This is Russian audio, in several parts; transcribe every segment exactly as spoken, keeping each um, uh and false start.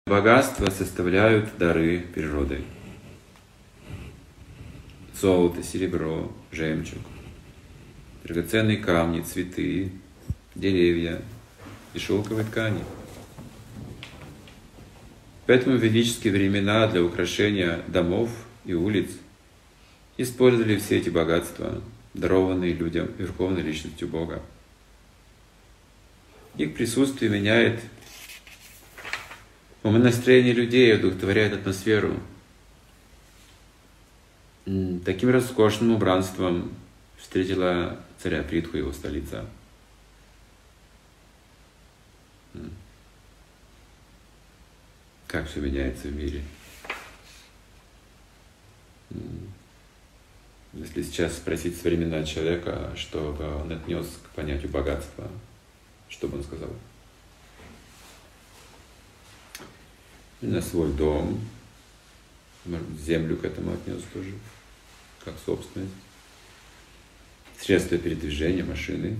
Богатства составляют дары природы. Золото, серебро, жемчуг, драгоценные камни, цветы, деревья и шелковые ткани. Поэтому в ведические времена для украшения домов и улиц использовали все эти богатства, дарованные людям Верховной Личностью Бога. Их присутствие меняет умонастроение людей, одухотворяет атмосферу. Таким роскошным убранством встретила царя Притху его столица. Как все меняется в мире. Если сейчас спросить современного человека, что бы он отнес к понятию богатства, что бы он сказал? На свой дом, может быть, землю к этому отнес тоже, как собственность. Средства передвижения, машины.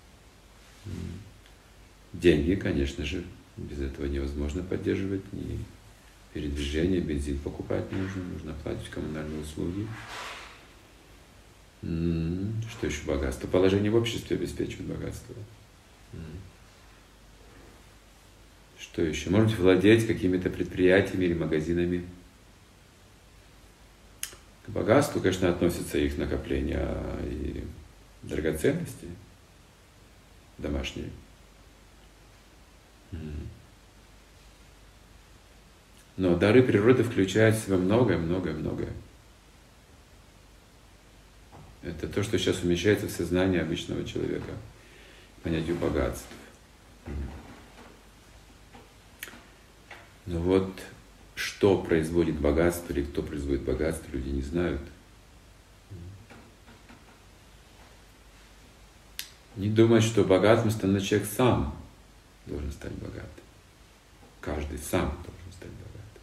Деньги, конечно же, без этого невозможно поддерживать ни передвижение, бензин покупать нужно, нужно оплатить коммунальные услуги. Что еще богатство? Положение в обществе обеспечивает богатство. Что еще? Может быть, владеть какими-то предприятиями или магазинами. К богатству, конечно, относятся их накопления и драгоценности домашние. Но дары природы включают в себя многое, многое, многое. Это то, что сейчас умещается в сознание обычного человека, понятию богатств. Но вот что производит богатство или кто производит богатство, люди не знают. Не думают, что богатым становится человек сам должен стать богатым. Каждый сам должен стать богатым.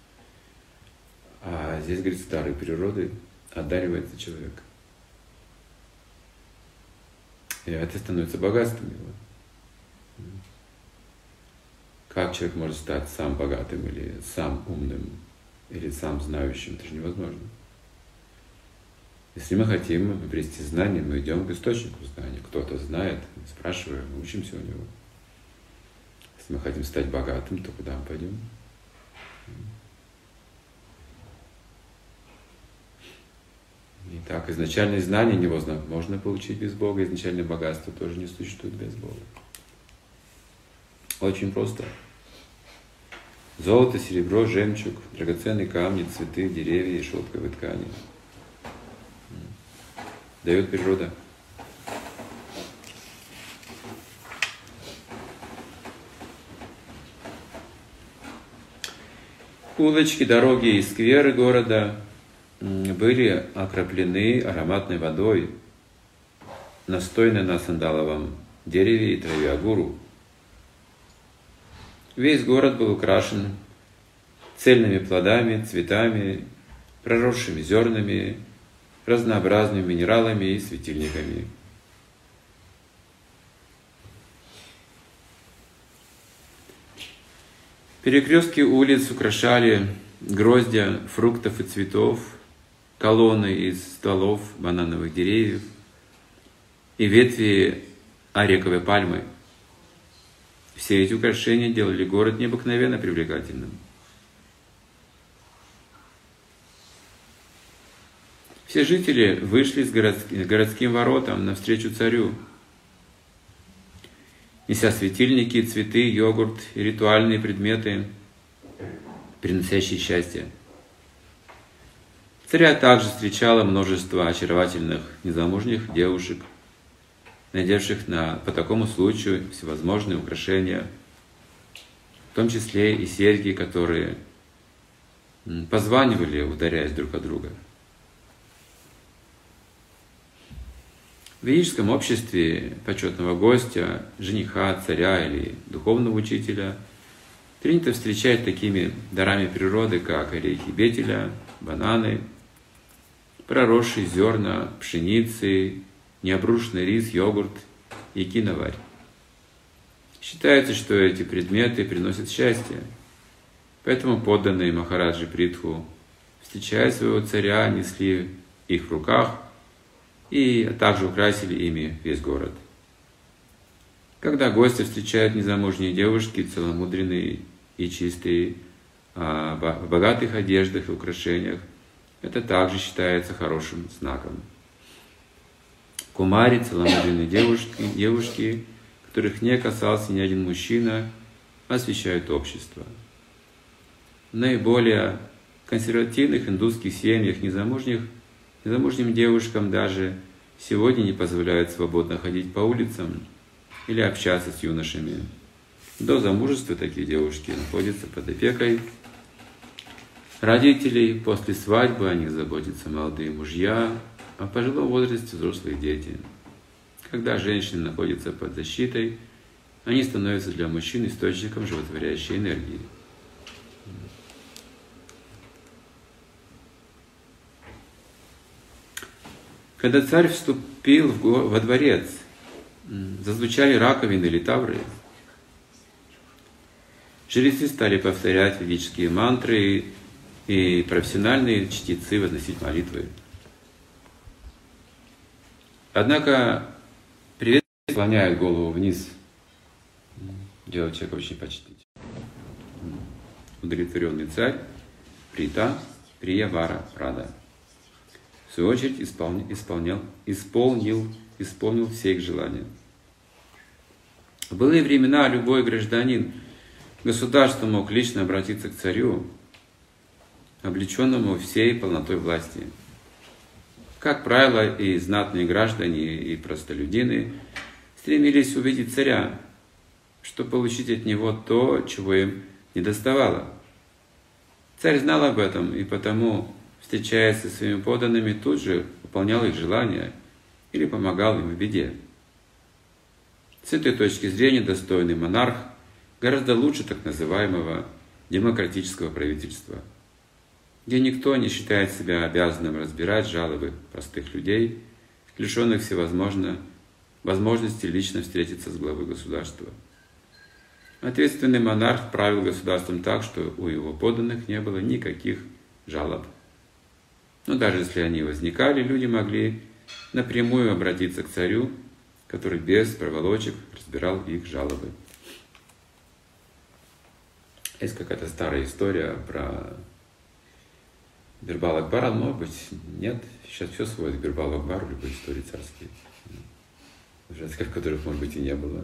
А здесь, говорится, дары природы одаривается человек. И это становится богатством его. Как человек может стать сам богатым, или сам умным, или сам знающим? Это же невозможно. Если мы хотим обрести знания, мы идем к источнику знания. Кто-то знает, мы спрашиваем, мы учимся у него. Если мы хотим стать богатым, то куда мы пойдем? Итак, изначальные знания невозможно получить без Бога, изначальное богатство тоже не существует без Бога. Очень просто. Золото, серебро, жемчуг, драгоценные камни, цветы, деревья и шелковые ткани. Дает природа. Улочки, дороги и скверы города были окроплены ароматной водой, настойной на сандаловом дереве и траве агуру. Весь город был украшен цельными плодами, цветами, проросшими зернами, разнообразными минералами и светильниками. Перекрестки улиц украшали гроздья фруктов и цветов, колонны из стволов банановых деревьев и ветви арековой пальмы. Все эти украшения делали город необыкновенно привлекательным. Все жители вышли с городским воротам навстречу царю, неся светильники, цветы, йогурт и ритуальные предметы, приносящие счастье. Царя также встречало множество очаровательных незамужних девушек, надевших на, по такому случаю всевозможные украшения, в том числе и серьги, которые позванивали, ударяясь друг от друга. В ведическом обществе почетного гостя, жениха, царя или духовного учителя принято встречать такими дарами природы, как орехи бетеля, бананы, проросшие зерна пшеницы, необрушенный рис, йогурт и киноварь. Считается, что эти предметы приносят счастье. Поэтому подданные Махараджи Притху, встречая своего царя, несли их в руках и также украсили ими весь город. Когда гости встречают незамужние девушки, целомудренные и чистые, в богатых одеждах и украшениях, это также считается хорошим знаком. Кумари, целомудренные девушки, девушки, которых не касался ни один мужчина, освещают общество. В наиболее консервативных индусских семьях незамужних, незамужним девушкам даже сегодня не позволяют свободно ходить по улицам или общаться с юношами. До замужества такие девушки находятся под опекой родителей, после свадьбы о них заботятся молодые мужья, а в пожилом возрасте взрослые дети. Когда женщины находятся под защитой, они становятся для мужчин источником животворящей энергии. Когда царь вступил во дворец, зазвучали раковины или тавры. Жрецы стали повторять ведические мантры, и профессиональные чтецы возносить молитвы. Однако приветствие склоняет голову вниз, делает человека очень почтительным. Удовлетворенный царь Прита Приявара Прада в свою очередь исполнил, исполнял, исполнил, исполнил все их желания. В былые времена любой гражданин государства мог лично обратиться к царю, облеченному всей полнотой власти. Как правило, и знатные граждане, и простолюдины стремились увидеть царя, чтобы получить от него то, чего им недоставало. Царь знал об этом, и потому, встречаясь со своими подданными, тут же выполнял их желания или помогал им в беде. С этой точки зрения достойный монарх гораздо лучше так называемого демократического правительства, где никто не считает себя обязанным разбирать жалобы простых людей, лишенных всевозможно возможности лично встретиться с главой государства. Ответственный монарх правил государством так, что у его подданных не было никаких жалоб. Но даже если они возникали, люди могли напрямую обратиться к царю, который без проволочек разбирал их жалобы. Есть какая-то старая история про Бирбал Акбара, может быть, нет. Сейчас все сводит к Бирбалу Акбару, любые истории царские, в которых, может быть, и не было.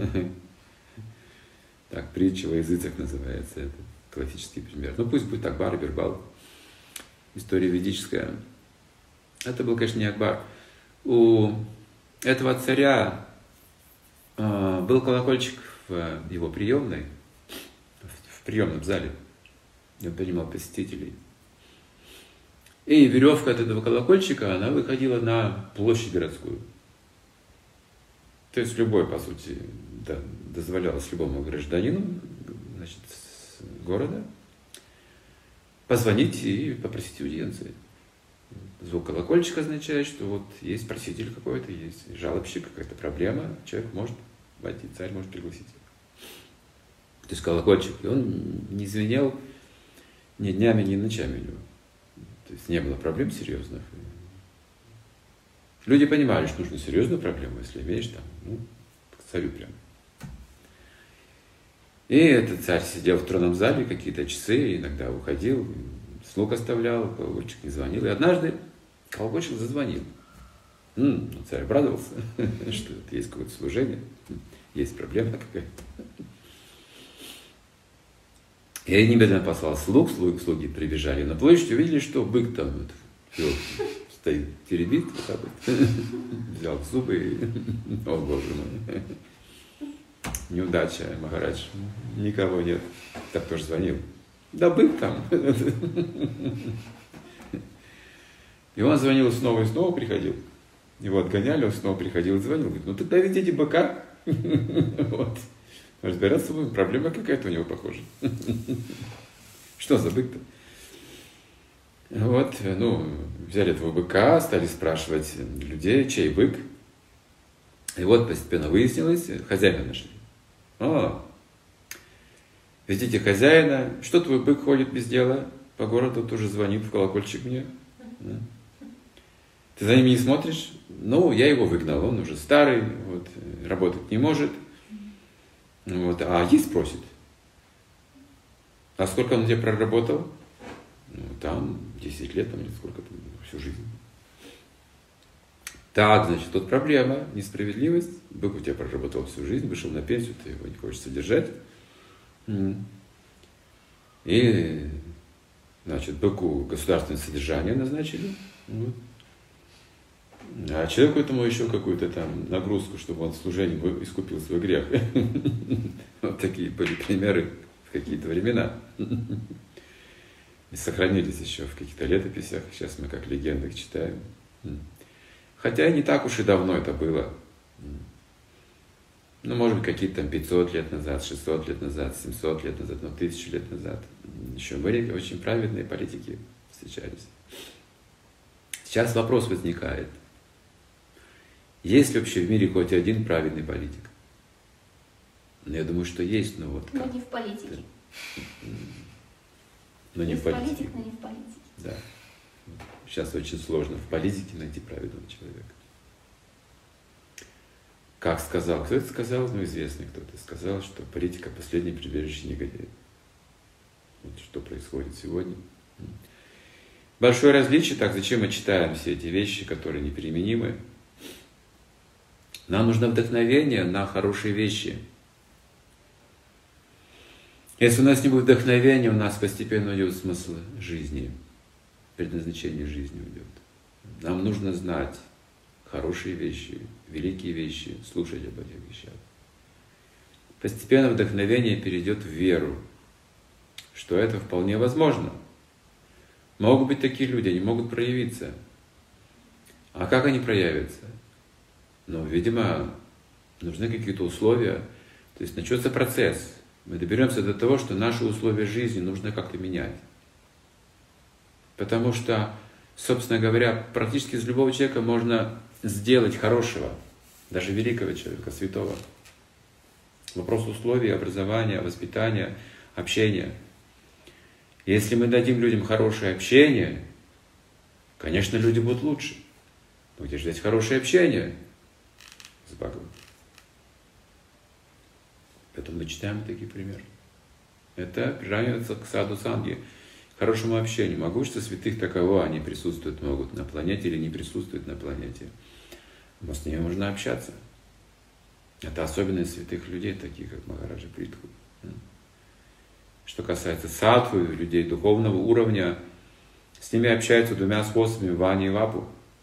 Так, притча во языцах называется, это классический пример. Ну, пусть будет Акбар и Бирбал. История ведическая. Это был, конечно, не Акбар. У этого царя э, был колокольчик в его приемной, в приемном зале. Он принимал посетителей. И веревка от этого колокольчика, она выходила на площадь городскую. То есть любой, по сути, да, дозволялось любому гражданину, значит, города позвонить и попросить аудиенции. Звук колокольчика означает, что вот есть проситель какой-то, есть жалобщик, какая-то проблема, человек может войти, царь может пригласить. То есть колокольчик, и он не звенел ни днями, ни ночами у него. То есть не было проблем серьезных. Люди понимали, что нужно серьезную проблему, если имеешь там, ну, к царю прям. И этот царь сидел в тронном зале какие-то часы, иногда уходил, слуг оставлял, колокольчик не звонил. И однажды колокольчик зазвонил. М-м, ну, царь обрадовался, что есть какое-то служение, есть проблема какая-то. И немедленно послал слуг, слуги, слуги прибежали на площадь, увидели, что бык там вот, все, стоит, теребит, вот так вот, взял зубы и, о боже мой, неудача, Махарадж, никого нет. Так тоже звонил. Да бык там. И он звонил снова и снова, приходил. Его отгоняли, он снова приходил и звонил. Говорит, ну тогда ведите быка. Вот. Разбираться будем, проблема какая-то у него, похоже. Что за бык-то? Вот, ну, взяли этого быка, стали спрашивать людей, чей бык. И вот постепенно выяснилось, хозяина нашли. О, Везите хозяина. Что твой бык ходит без дела по городу, тоже звонит в колокольчик мне. Да. Ты за ним не смотришь? Ну, я его выгнал, он уже старый, вот, работать не может. Вот, а есть просит. А сколько он где проработал? Ну, там десять лет, там, или сколько там, всю жизнь. Так, значит, тут проблема, несправедливость. Бык у тебя проработал всю жизнь, вышел на пенсию, ты его не хочешь содержать. И, значит, быку государственное содержание назначили. Вот. А человеку этому еще какую-то там нагрузку, чтобы он в служении искупил свой грех. Вот такие были примеры в какие-то времена. И сохранились еще в каких-то летописях. Сейчас мы как легенды их читаем. Хотя не так уж и давно это было. Ну, может быть, какие-то там пятьсот лет назад, шестьсот лет назад, семьсот лет назад, ну, тысячу лет назад. Еще были очень праведные политики встречались. Сейчас вопрос возникает. Есть ли вообще в мире хоть один праведный политик? Ну, я думаю, что есть, но вот но как? не в политике. Но не есть в политике. политик, но не в политике. Да. Сейчас очень сложно в политике найти праведного человека. Как сказал? Кто это сказал? Ну, известный кто-то сказал, что политика – последнее прибежище негодяев. Вот что происходит сегодня. Большое различие, так зачем мы читаем все эти вещи, которые неприменимы? Нам нужно вдохновение на хорошие вещи. Если у нас не будет вдохновения, у нас постепенно уйдет смысл жизни, предназначение жизни уйдет. Нам нужно знать хорошие вещи, великие вещи, слушать об этих вещах. Постепенно вдохновение перейдет в веру, что это вполне возможно. Могут быть такие люди, они могут проявиться. А как они проявятся? Ну, видимо, нужны какие-то условия. То есть начнется процесс. Мы доберемся до того, что наши условия жизни нужно как-то менять. Потому что, собственно говоря, практически из любого человека можно сделать хорошего, даже великого человека, святого. Вопрос условий, образования, воспитания, общения. Если мы дадим людям хорошее общение, конечно, люди будут лучше. Но где же здесь хорошее общение с Богом? Поэтому мы читаем такие примеры. Это приравнивается к саду санги, к хорошему общению. Могущество святых таково, они присутствуют могут на планете или не присутствуют на планете. Но с ними можно общаться. Это особенность святых людей, таких как Махараджа Притху. Что касается садху, людей духовного уровня, с ними общаются двумя способами, вани и вапу.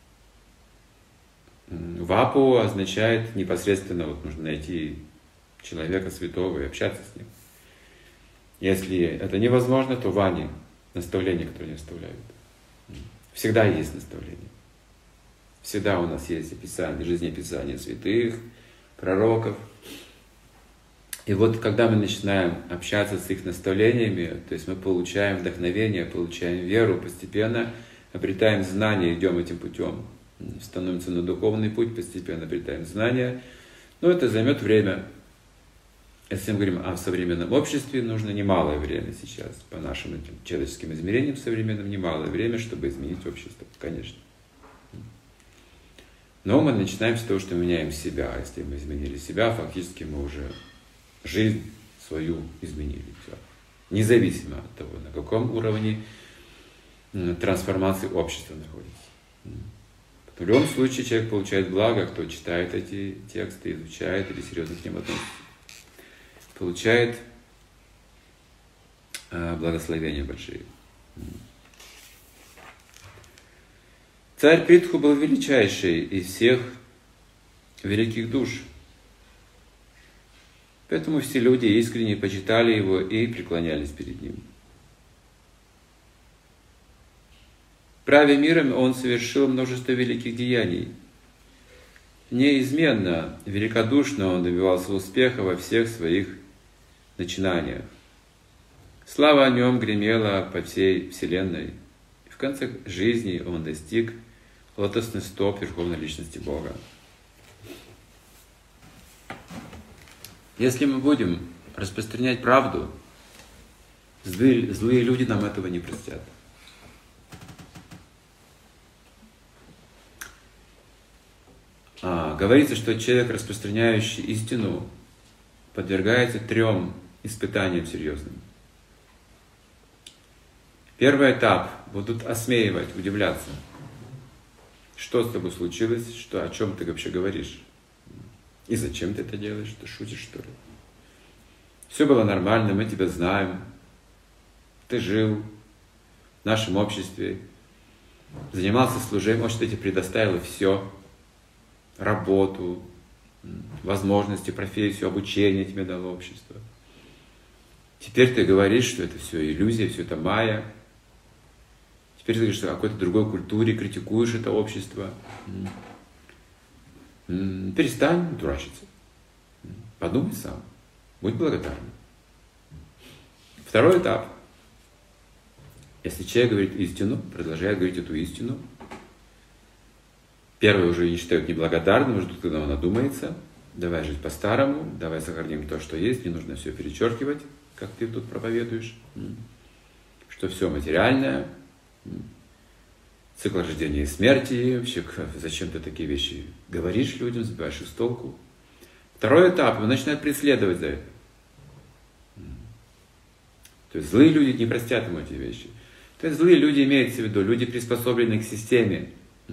Вапу означает непосредственно, вот нужно найти человека святого и общаться с ним. Если это невозможно, то вани, наставления, которые они оставляют. Всегда есть наставления. Всегда у нас есть описание, жизнеописание святых, пророков. И вот когда мы начинаем общаться с их наставлениями, то есть мы получаем вдохновение, получаем веру, постепенно обретаем знания, идем этим путем. Становимся на духовный путь, постепенно обретаем знания. Но это займет время. Если мы говорим о современном обществе, нужно немалое время сейчас, по нашим человеческим измерениям современным, немалое время, чтобы изменить общество, конечно. Но мы начинаем с того, что меняем себя. Если мы изменили себя, фактически мы уже жизнь свою изменили. Все. Независимо от того, на каком уровне трансформации общества находится. В любом случае человек получает благо, кто читает эти тексты, изучает или серьезно к ним относится. Получает э, благословения большие. Царь Притху был величайший из всех великих душ. Поэтому все люди искренне почитали его и преклонялись перед ним. Правя миром, он совершил множество великих деяний. Неизменно, великодушно он добивался успеха во всех своих начинаниях. Слава о нем гремела по всей вселенной. И в конце жизни он достиг лотосных стоп Верховной Личности Бога. Если мы будем распространять правду, Злые, злые люди нам этого не простят. А, говорится, что человек, распространяющий истину, подвергается трем испытаниям серьезным. Первый этап – будут осмеивать, удивляться. Что с тобой случилось, что, о чем ты вообще говоришь? И зачем ты это делаешь? Ты шутишь, что ли? Все было нормально, мы тебя знаем. Ты жил в нашем обществе, занимался служением, может, я тебе предоставил все. Работу, возможности, профессию, обучение тебе дало общество. Теперь ты говоришь, что это все иллюзия, все это майя. Теперь ты говоришь, что о какой-то другой культуре, критикуешь это общество. Перестань дурачиться. Подумай сам. Будь благодарен. Второй этап. Если человек говорит истину, продолжает говорить эту истину, первый уже не считают неблагодарным, ждут, когда он одумается. Давай жить по-старому, давай сохраним то, что есть, не нужно все перечеркивать, как ты тут проповедуешь. Что все материальное, цикл рождения и смерти, вообще зачем ты такие вещи говоришь людям, сбиваешь их с толку. Второй этап, он начинает преследовать за это. То есть злые люди не простят ему эти вещи. То есть злые люди имеются в виду, люди, приспособленные к системе.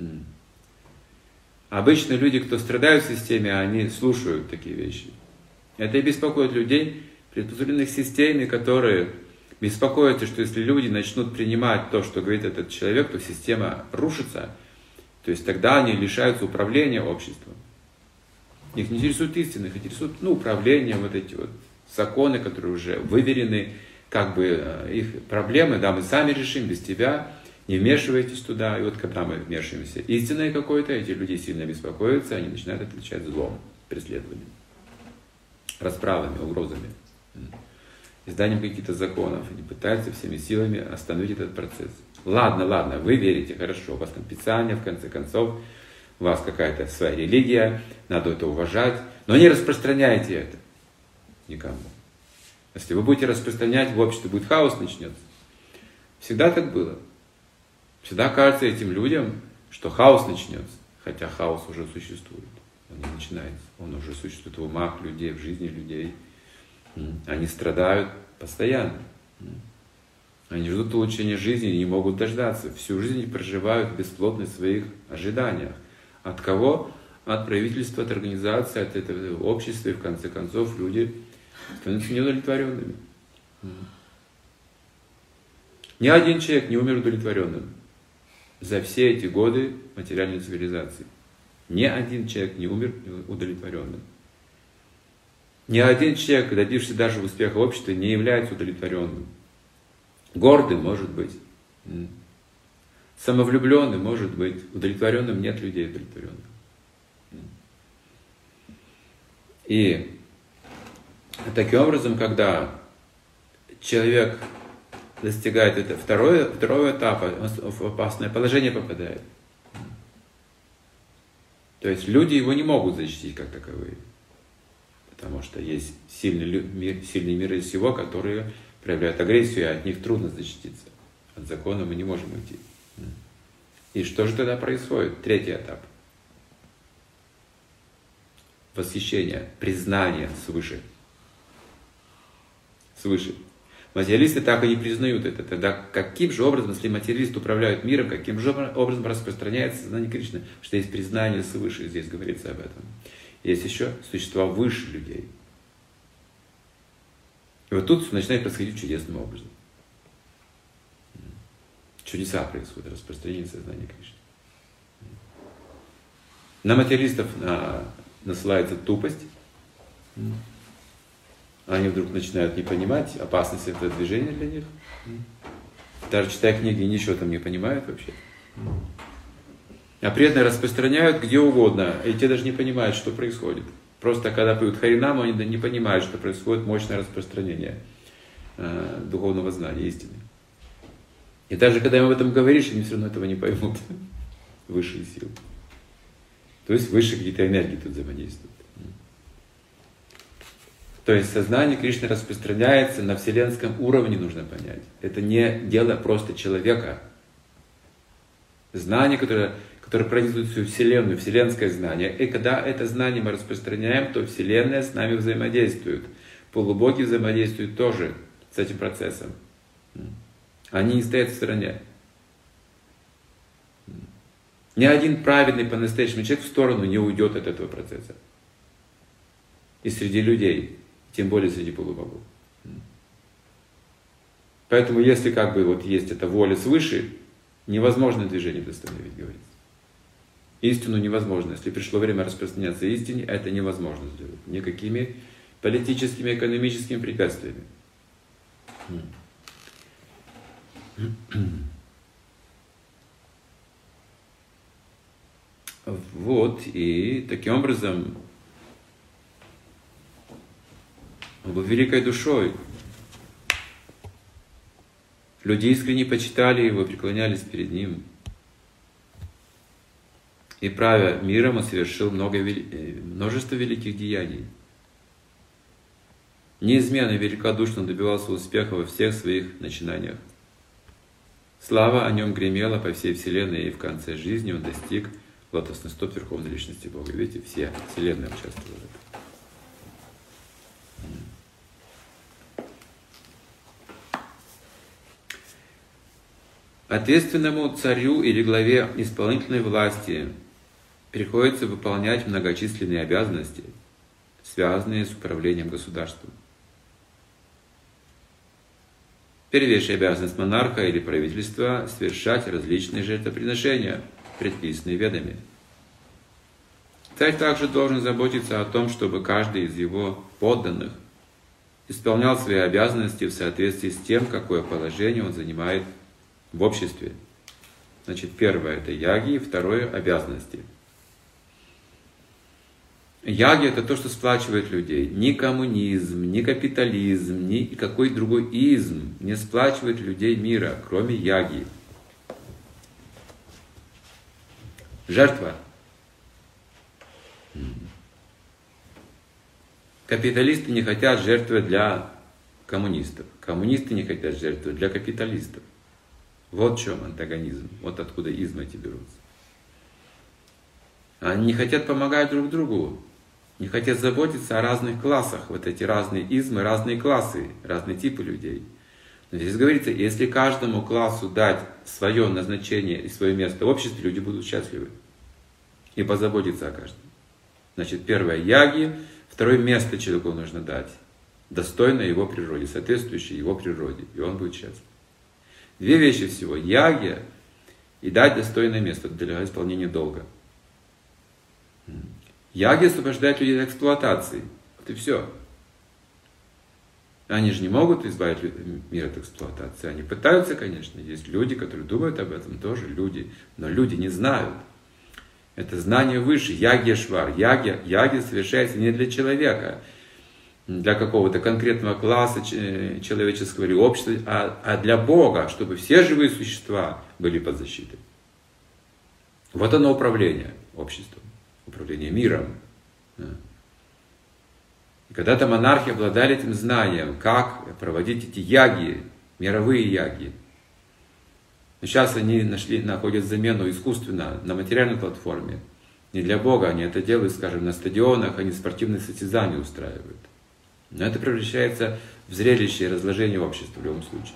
Обычно люди, кто страдают в системе, они слушают такие вещи. Это и беспокоит людей, приспособленных к системе, которые беспокоятся, что если люди начнут принимать то, что говорит этот человек, то система рушится. То есть тогда они лишаются управления обществом. Их не интересует истина, их интересует ну, управление, вот эти вот законы, которые уже выверены, как бы их проблемы, да, мы сами решим без тебя. Не вмешивайтесь туда, и вот когда мы вмешиваемся истинное какое-то, эти люди сильно беспокоятся, они начинают отличать злом, преследованием, расправами, угрозами, изданием каких-то законов, они пытаются всеми силами остановить этот процесс. Ладно, ладно, вы верите, хорошо, у вас там Писание, в конце концов, у вас какая-то своя религия, надо это уважать, но не распространяйте это никому. Если вы будете распространять, в обществе будет хаос, начнется. Всегда так было. Всегда кажется этим людям, что хаос начнется, хотя хаос уже существует. Он не начинается. Он уже существует в умах людей, в жизни людей. Они страдают постоянно. Они ждут улучшения жизни и не могут дождаться. Всю жизнь проживают в бесплодных своих ожиданиях. От кого? От правительства, от организации, от этого общества. И в конце концов люди становятся неудовлетворенными. Ни один человек не умер удовлетворенным за все эти годы материальной цивилизации. Ни один человек не умер удовлетворенным. Ни один человек, добившийся даже успеха в обществе, не является удовлетворенным. Гордым может быть. Самовлюбленным может быть. Удовлетворенным нет людей удовлетворенных. И таким образом, когда человек достигает это второе, второго этапа, он в опасное положение попадает. То есть люди его не могут защитить как таковые. Потому что есть сильный мир, сильный мир из всего, которые проявляют агрессию, и от них трудно защититься. От закона мы не можем уйти. И что же тогда происходит? Третий этап. Восхищение, признание свыше. Свыше. Материалисты так и не признают это. Тогда каким же образом, если материалисты управляют миром, каким же образом распространяется сознание Кришны? Что есть признание свыше, здесь говорится об этом. Есть еще существа выше людей. И вот тут начинает происходить чудесным образом. Чудеса происходят, распространение сознания Кришны. На материалистов на, насылается тупость. Они вдруг начинают не понимать опасность этого движения для них. Даже читая книги, ничего там не понимают вообще. А преданные распространяют где угодно, и те даже не понимают, что происходит. Просто когда поют Харинаму, они не понимают, что происходит мощное распространение э, духовного знания, истины. И даже когда им об этом говоришь, они все равно этого не поймут. Высшие силы. То есть высшие какие-то энергии тут взаимодействуют. То есть сознание Кришны распространяется на вселенском уровне, нужно понять. Это не дело просто человека. Знание, которое, которое пронизывает всю Вселенную, вселенское знание. И когда это знание мы распространяем, то Вселенная с нами взаимодействует. Полубоги взаимодействуют тоже с этим процессом. Они не стоят в стороне. Ни один праведный по-настоящему человек в сторону не уйдет от этого процесса. И среди людей, тем более среди полубогов. Поэтому если как бы вот есть эта воля свыше, невозможно движение остановить, говорится. Истину невозможно. Если пришло время распространяться истине, это невозможно сделать. Никакими политическими, экономическими препятствиями. Вот, и таким образом он был великой душой. Люди искренне почитали его, преклонялись перед ним. И правя миром, он совершил много, множество великих деяний. Неизменно и великодушно добивался успеха во всех своих начинаниях. Слава о нем гремела по всей вселенной, и в конце жизни он достиг лотосный стоп Верховной Личности Бога. Видите, все вселенные участвовали в этом. Ответственному царю или главе исполнительной власти приходится выполнять многочисленные обязанности, связанные с управлением государством. Первейшая обязанность монарха или правительства – совершать различные жертвоприношения, предписанные ведами. Царь также должен заботиться о том, чтобы каждый из его подданных исполнял свои обязанности в соответствии с тем, какое положение он занимает в обществе. Значит, первое – это яги, второе – обязанности. Яги – это то, что сплачивает людей. Ни коммунизм, ни капитализм, ни какой другой изм не сплачивает людей мира, кроме яги. Жертва. Капиталисты не хотят жертвовать для коммунистов. Коммунисты не хотят жертвовать для капиталистов. Вот в чем антагонизм. Вот откуда измы эти берутся. Они не хотят помогать друг другу. Не хотят заботиться о разных классах. Вот эти разные измы, разные классы, разные типы людей. Но здесь говорится, если каждому классу дать свое назначение и свое место в обществе, люди будут счастливы. И позаботиться о каждом. Значит, первое – яги. Второе – место человеку нужно дать. Достойное его природе, соответствующее его природе. И он будет счастлив. Две вещи всего. Яги и дать достойное место для исполнения долга. Яги освобождают людей от эксплуатации. Вот и все. Они же не могут избавить мир от эксплуатации. Они пытаются, конечно. Есть люди, которые думают об этом, тоже люди. Но люди не знают. Это знание выше. Яги-швар. Яги, яги совершается не для человека, для какого-то конкретного класса человеческого или общества, а, а для Бога, чтобы все живые существа были под защитой. Вот оно управление обществом, управление миром. И когда-то монархи обладали этим знанием, как проводить эти яги, мировые яги. Но сейчас они нашли, находят замену искусственно на материальной платформе. Не для Бога, они это делают, скажем, на стадионах, они спортивные состязания устраивают. Но это превращается в зрелище и разложение общества в любом случае.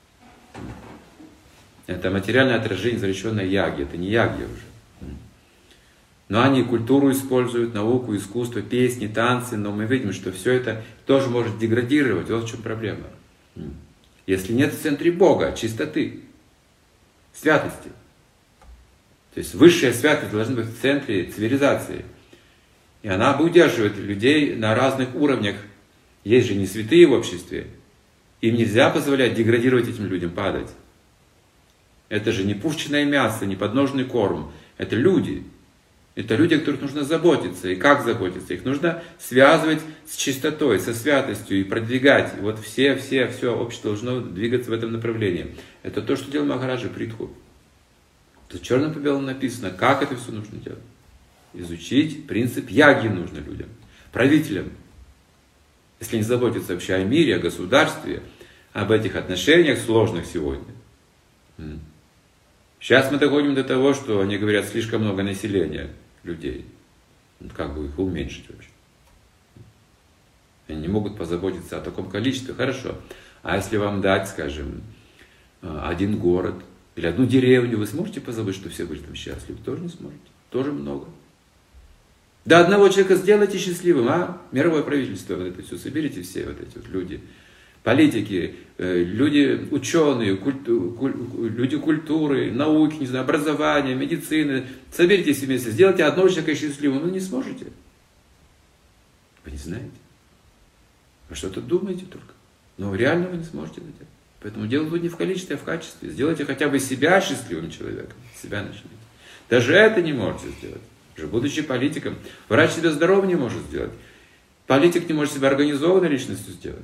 Это материальное отражение извращенной яги, это не яги уже. Но они культуру используют, науку, искусство, песни, танцы, но мы видим, что все это тоже может деградировать. Вот в чем проблема. Если нет в центре Бога, чистоты, святости. То есть высшая святость должна быть в центре цивилизации. И она удерживает людей на разных уровнях. Есть же не святые в обществе. Им нельзя позволять деградировать этим людям, падать. Это же не пушечное мясо, не подножный корм. Это люди. Это люди, о которых нужно заботиться. И как заботиться? Их нужно связывать с чистотой, со святостью и продвигать. И вот все, все, все общество должно двигаться в этом направлении. Это то, что делал Махараджа Притху. Тут черным по белому написано, как это все нужно делать. Изучить принцип яги нужно людям, правителям. если не заботиться вообще о мире, о государстве, об этих отношениях сложных сегодня. Сейчас мы доходим до того, что они говорят, слишком много населения людей. Как бы их уменьшить вообще? Они не могут позаботиться о таком количестве. Хорошо. А если вам дать, скажем, один город или одну деревню, вы сможете позаботиться, что все были там счастливы? Тоже не сможете. Тоже много. До одного человека сделайте счастливым, а? Мировое правительство, вот это все, соберите все вот эти вот люди, политики, люди ученые, культу, люди культуры, науки, не знаю, образования, медицины, соберите все вместе, сделайте одного человека счастливым, вы не сможете. Вы не знаете. Вы что-то думаете только. Но реально вы не сможете это делать. Поэтому дело тут не в количестве, а в качестве. Сделайте хотя бы себя счастливым человеком. Себя начните. Даже это не можете сделать. Уже будучи политиком, врач себя здоровым не может сделать. Политик не может себя организованной личностью сделать.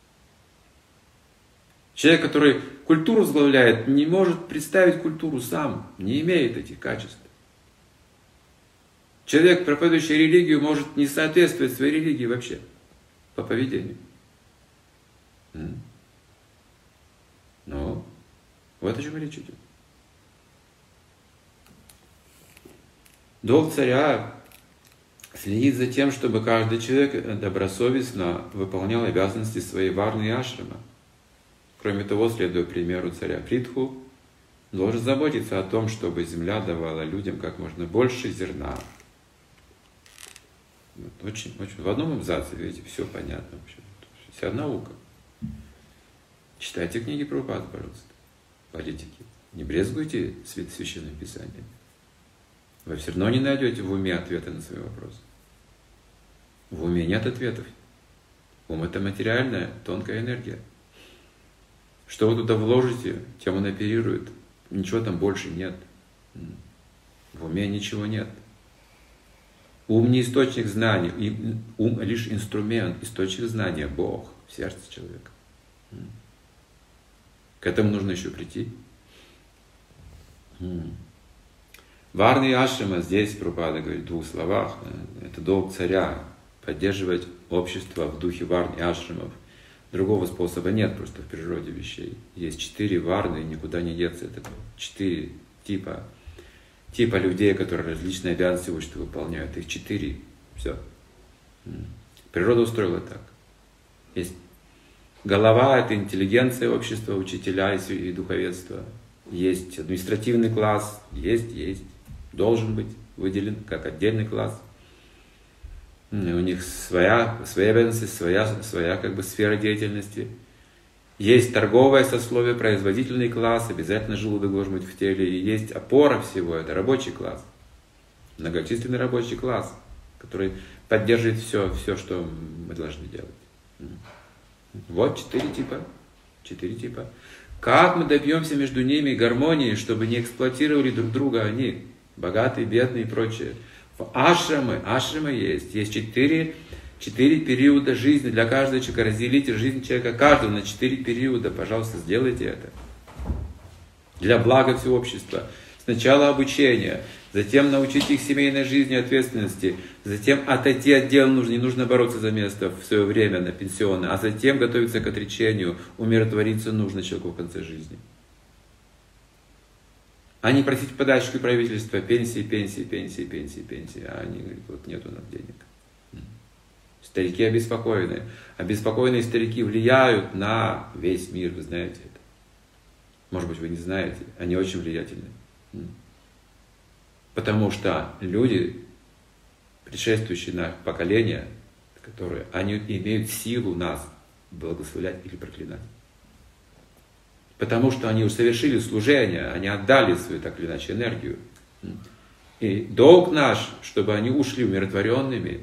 Человек, который культуру возглавляет, не может представить культуру сам, не имеет этих качеств. Человек, проповедующий религию, может не соответствовать своей религии вообще, по поведению. Ну, вот о чем речь идет. Долг царя следит за тем, чтобы каждый человек добросовестно выполнял обязанности своей варны и ашрама. Кроме того, следуя примеру царя Притху, должен заботиться о том, чтобы земля давала людям как можно больше зерна. Очень, очень. В одном абзаце, видите, все понятно вообще. Вся наука. Читайте книги Прабхупады, пожалуйста, политики. Не брезгуйте священным писанием. Вы все равно не найдете в уме ответа на свои вопросы. В уме нет ответов. Ум – это материальная, тонкая энергия. Что вы туда вложите, тем он оперирует. Ничего там больше нет. В уме ничего нет. Ум не источник знаний. Ум лишь инструмент, источник знания – Бог в сердце человека. К этому нужно еще прийти. Варна и ашрама, здесь Прабхупада говорит в двух словах, это долг царя, поддерживать общество в духе варн и ашрамов. Другого способа нет просто в природе вещей. Есть четыре варны, никуда не деться. Это четыре типа, типа людей, которые различные обязанности в обществе выполняют. Их четыре. Все. Природа устроила так. Есть голова, это интеллигенция общества, учителя и духовенство. Есть административный класс, есть, есть. Должен быть выделен как отдельный класс. У них своя, своя обязанность, своя, своя как бы сфера деятельности. Есть торговое сословие, производительный класс, обязательно желудок должен быть в теле. И есть опора всего, это рабочий класс. Многочисленный рабочий класс, который поддерживает все, все, что мы должны делать. Вот четыре типа. Четыре типа. Как мы добьемся между ними гармонии, чтобы не эксплуатировали друг друга они, богатые, бедные и прочее. В ашрамы, ашрамы есть. Есть четыре, четыре периода жизни для каждого человека. Разделите жизнь человека каждого на четыре периода. Пожалуйста, сделайте это. Для блага всего общества. Сначала обучение, затем научить их семейной жизни, ответственности, затем отойти от дела нужно, не нужно бороться за место в свое время на пенсионное, а затем готовиться к отречению, умиротвориться нужно человеку в конце жизни. А не просить подачки правительства, пенсии, пенсии, пенсии, пенсии, пенсии, а они говорят, вот нет у нас денег. Старики обеспокоены. Обеспокоенные старики влияют на весь мир, вы знаете это. Может быть, вы не знаете, они очень влиятельны. Потому что люди, предшествующие на поколения, которые, они имеют силу нас благословлять или проклинать. Потому что они уже совершили служение, они отдали свою так или иначе энергию. И долг наш, чтобы они ушли умиротворенными,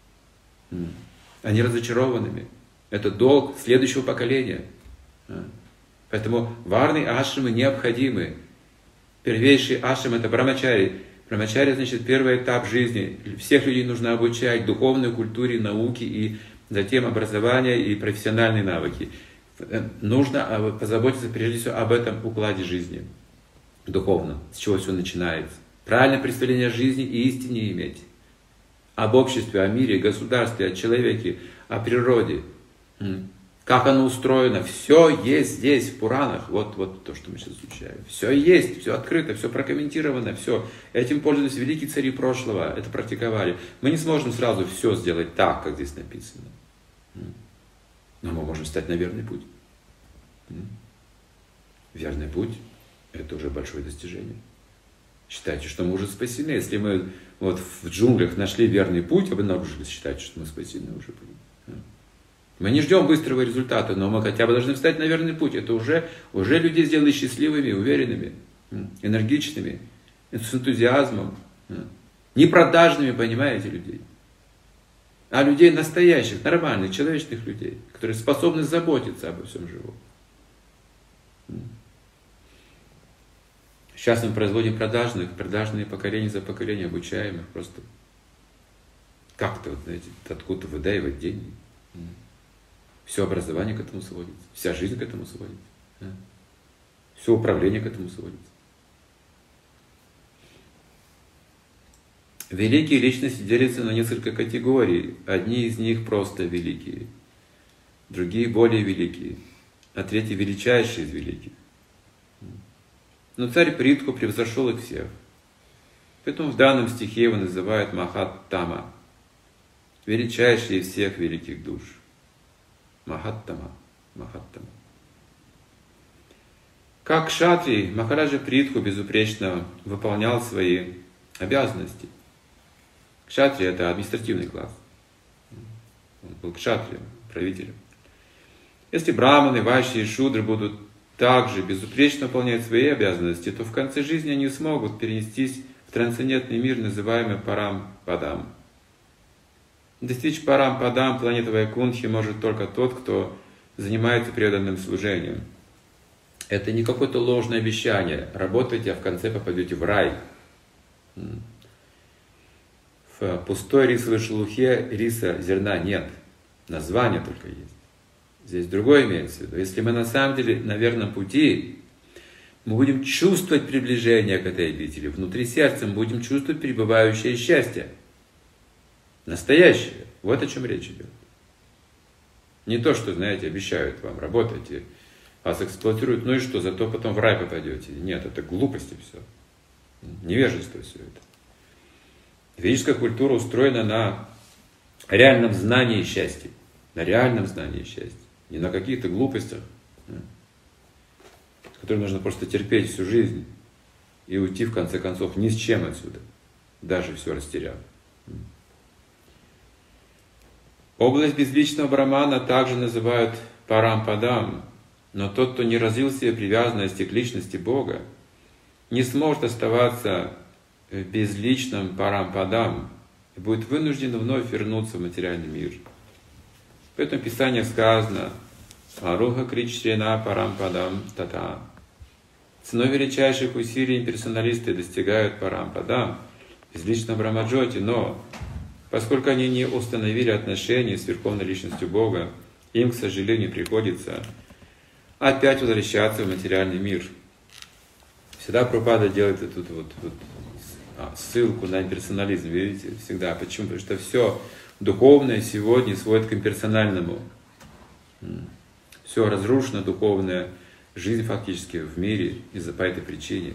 а не разочарованными. Это долг следующего поколения. Поэтому варны ашрамы необходимы. Первейший ашрам это брамачари. Брамачари значит первый этап жизни. Всех людей нужно обучать духовной культуре, науке и затем образование и профессиональные навыки. Нужно позаботиться прежде всего об этом укладе жизни духовном, с чего все начинается. Правильное представление о жизни и истине иметь. Об обществе, о мире, государстве, о человеке, о природе. Как оно устроено? Все есть здесь, в Пуранах. Вот, вот то, что мы сейчас изучаем. Все есть, все открыто, все прокомментировано, все. Этим пользовались великие цари прошлого, это практиковали. Мы не сможем сразу все сделать так, как здесь написано. Но мы можем встать на верный путь. Верный путь – это уже большое достижение. Считайте, что мы уже спасены. Если мы вот в джунглях нашли верный путь, обнаружили, считайте, что мы спасены уже. Мы не ждем быстрого результата, но мы хотя бы должны встать на верный путь. Это уже, уже людей сделали счастливыми, уверенными, энергичными, с энтузиазмом. Не продажными, понимаете, людей. А людей настоящих, нормальных, человечных людей, которые способны заботиться обо всем живом. Сейчас мы производим продажных, продажные поколения за поколение, обучаем их просто как-то, вот, знаете, откуда-то выдаивать деньги. Все образование к этому сводится, вся жизнь к этому сводится, все управление к этому сводится. Великие личности делятся на несколько категорий. Одни из них просто великие, другие более великие, а третьи величайшие из великих. Но царь Притху превзошел их всех. Поэтому в данном стихе его называют Махаттама, величайший из всех великих душ. Махаттама, Махаттама. Как кшатрий, Махараджа Притху безупречно выполнял свои обязанности. Кшатрий – это административный класс. Он был кшатрием, правителем. Если браманы, вайши и шудры будут также безупречно выполнять свои обязанности, то в конце жизни они смогут перенестись в трансцендентный мир, называемый Парам-Падам. Достичь Парам-Падам, планеты Вайкунтхи, может только тот, кто занимается преданным служением. Это не какое-то ложное обещание. Работайте, а в конце попадете в рай. В пустой рисовой шелухе риса зерна нет. Название только есть. Здесь другое имеется в виду. Если мы на самом деле на верном пути, мы будем чувствовать приближение к этой обители. Внутри сердца мы будем чувствовать пребывающее счастье. Настоящее. Вот о чем речь идет. Не то, что, знаете, обещают вам, работайте, вас эксплуатируют, ну и что, зато потом в рай попадете. Нет, это глупости все. Невежество все это. Ведическая культура устроена на реальном знании счастья. На реальном знании счастья. Не на каких-то глупостях, которые нужно просто терпеть всю жизнь и уйти, в конце концов, ни с чем отсюда, даже все растеряв. Область безличного брамана также называют Парам-Падам, но тот, кто не развил в себе привязанности к личности Бога, не сможет оставаться в безличном Парам-Падам и будет вынужден вновь вернуться в материальный мир. В этом Писании сказано «Аруха кричрена Парам-Падам тата». Ценой величайших усилий персоналисты достигают Парам-Падам, безличном Брамаджоти, но поскольку они не установили отношения с Верховной Личностью Бога, им, к сожалению, приходится опять возвращаться в материальный мир. Всегда Прабхупада делает эту вот, вот, а, ссылку на имперсонализм, видите, всегда. Почему? Потому что все духовное сегодня сводит к имперсональному. Все разрушено, духовная жизнь фактически в мире из-за по этой причине.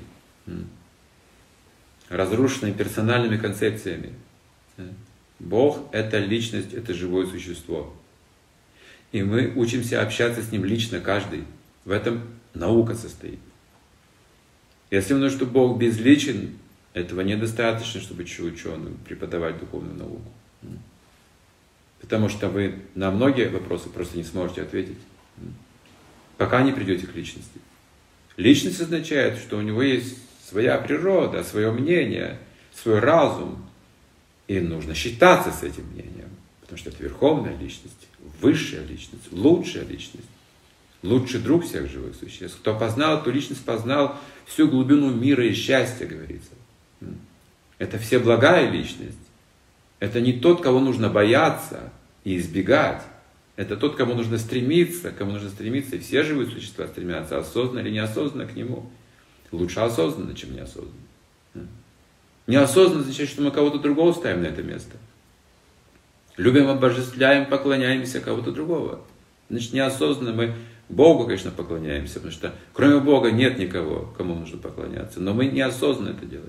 Разрушена имперсональными концепциями. Бог – это личность, это живое существо. И мы учимся общаться с Ним лично, каждый. В этом наука состоит. Если мы думаем, что Бог безличен, этого недостаточно, чтобы ученым преподавать духовную науку. Потому что вы на многие вопросы просто не сможете ответить, пока не придете к личности. Личность означает, что у него есть своя природа, свое мнение, свой разум. И нужно считаться с этим мнением, потому что это верховная личность, высшая личность, лучшая личность, лучший друг всех живых существ. Кто познал эту личность, познал всю глубину мира и счастья, говорится. Это всеблагая личность. Это не тот, кого нужно бояться и избегать. Это тот, кому нужно стремиться, кому нужно стремиться. И все живые существа стремятся, осознанно или неосознанно, к нему. Лучше осознанно, чем неосознанно. Неосознанно означает, что мы кого-то другого ставим на это место. Любим, обожествляем, поклоняемся кого-то другого. Значит, неосознанно мы Богу, конечно, поклоняемся, потому что кроме Бога нет никого, кому нужно поклоняться. Но мы неосознанно это делаем.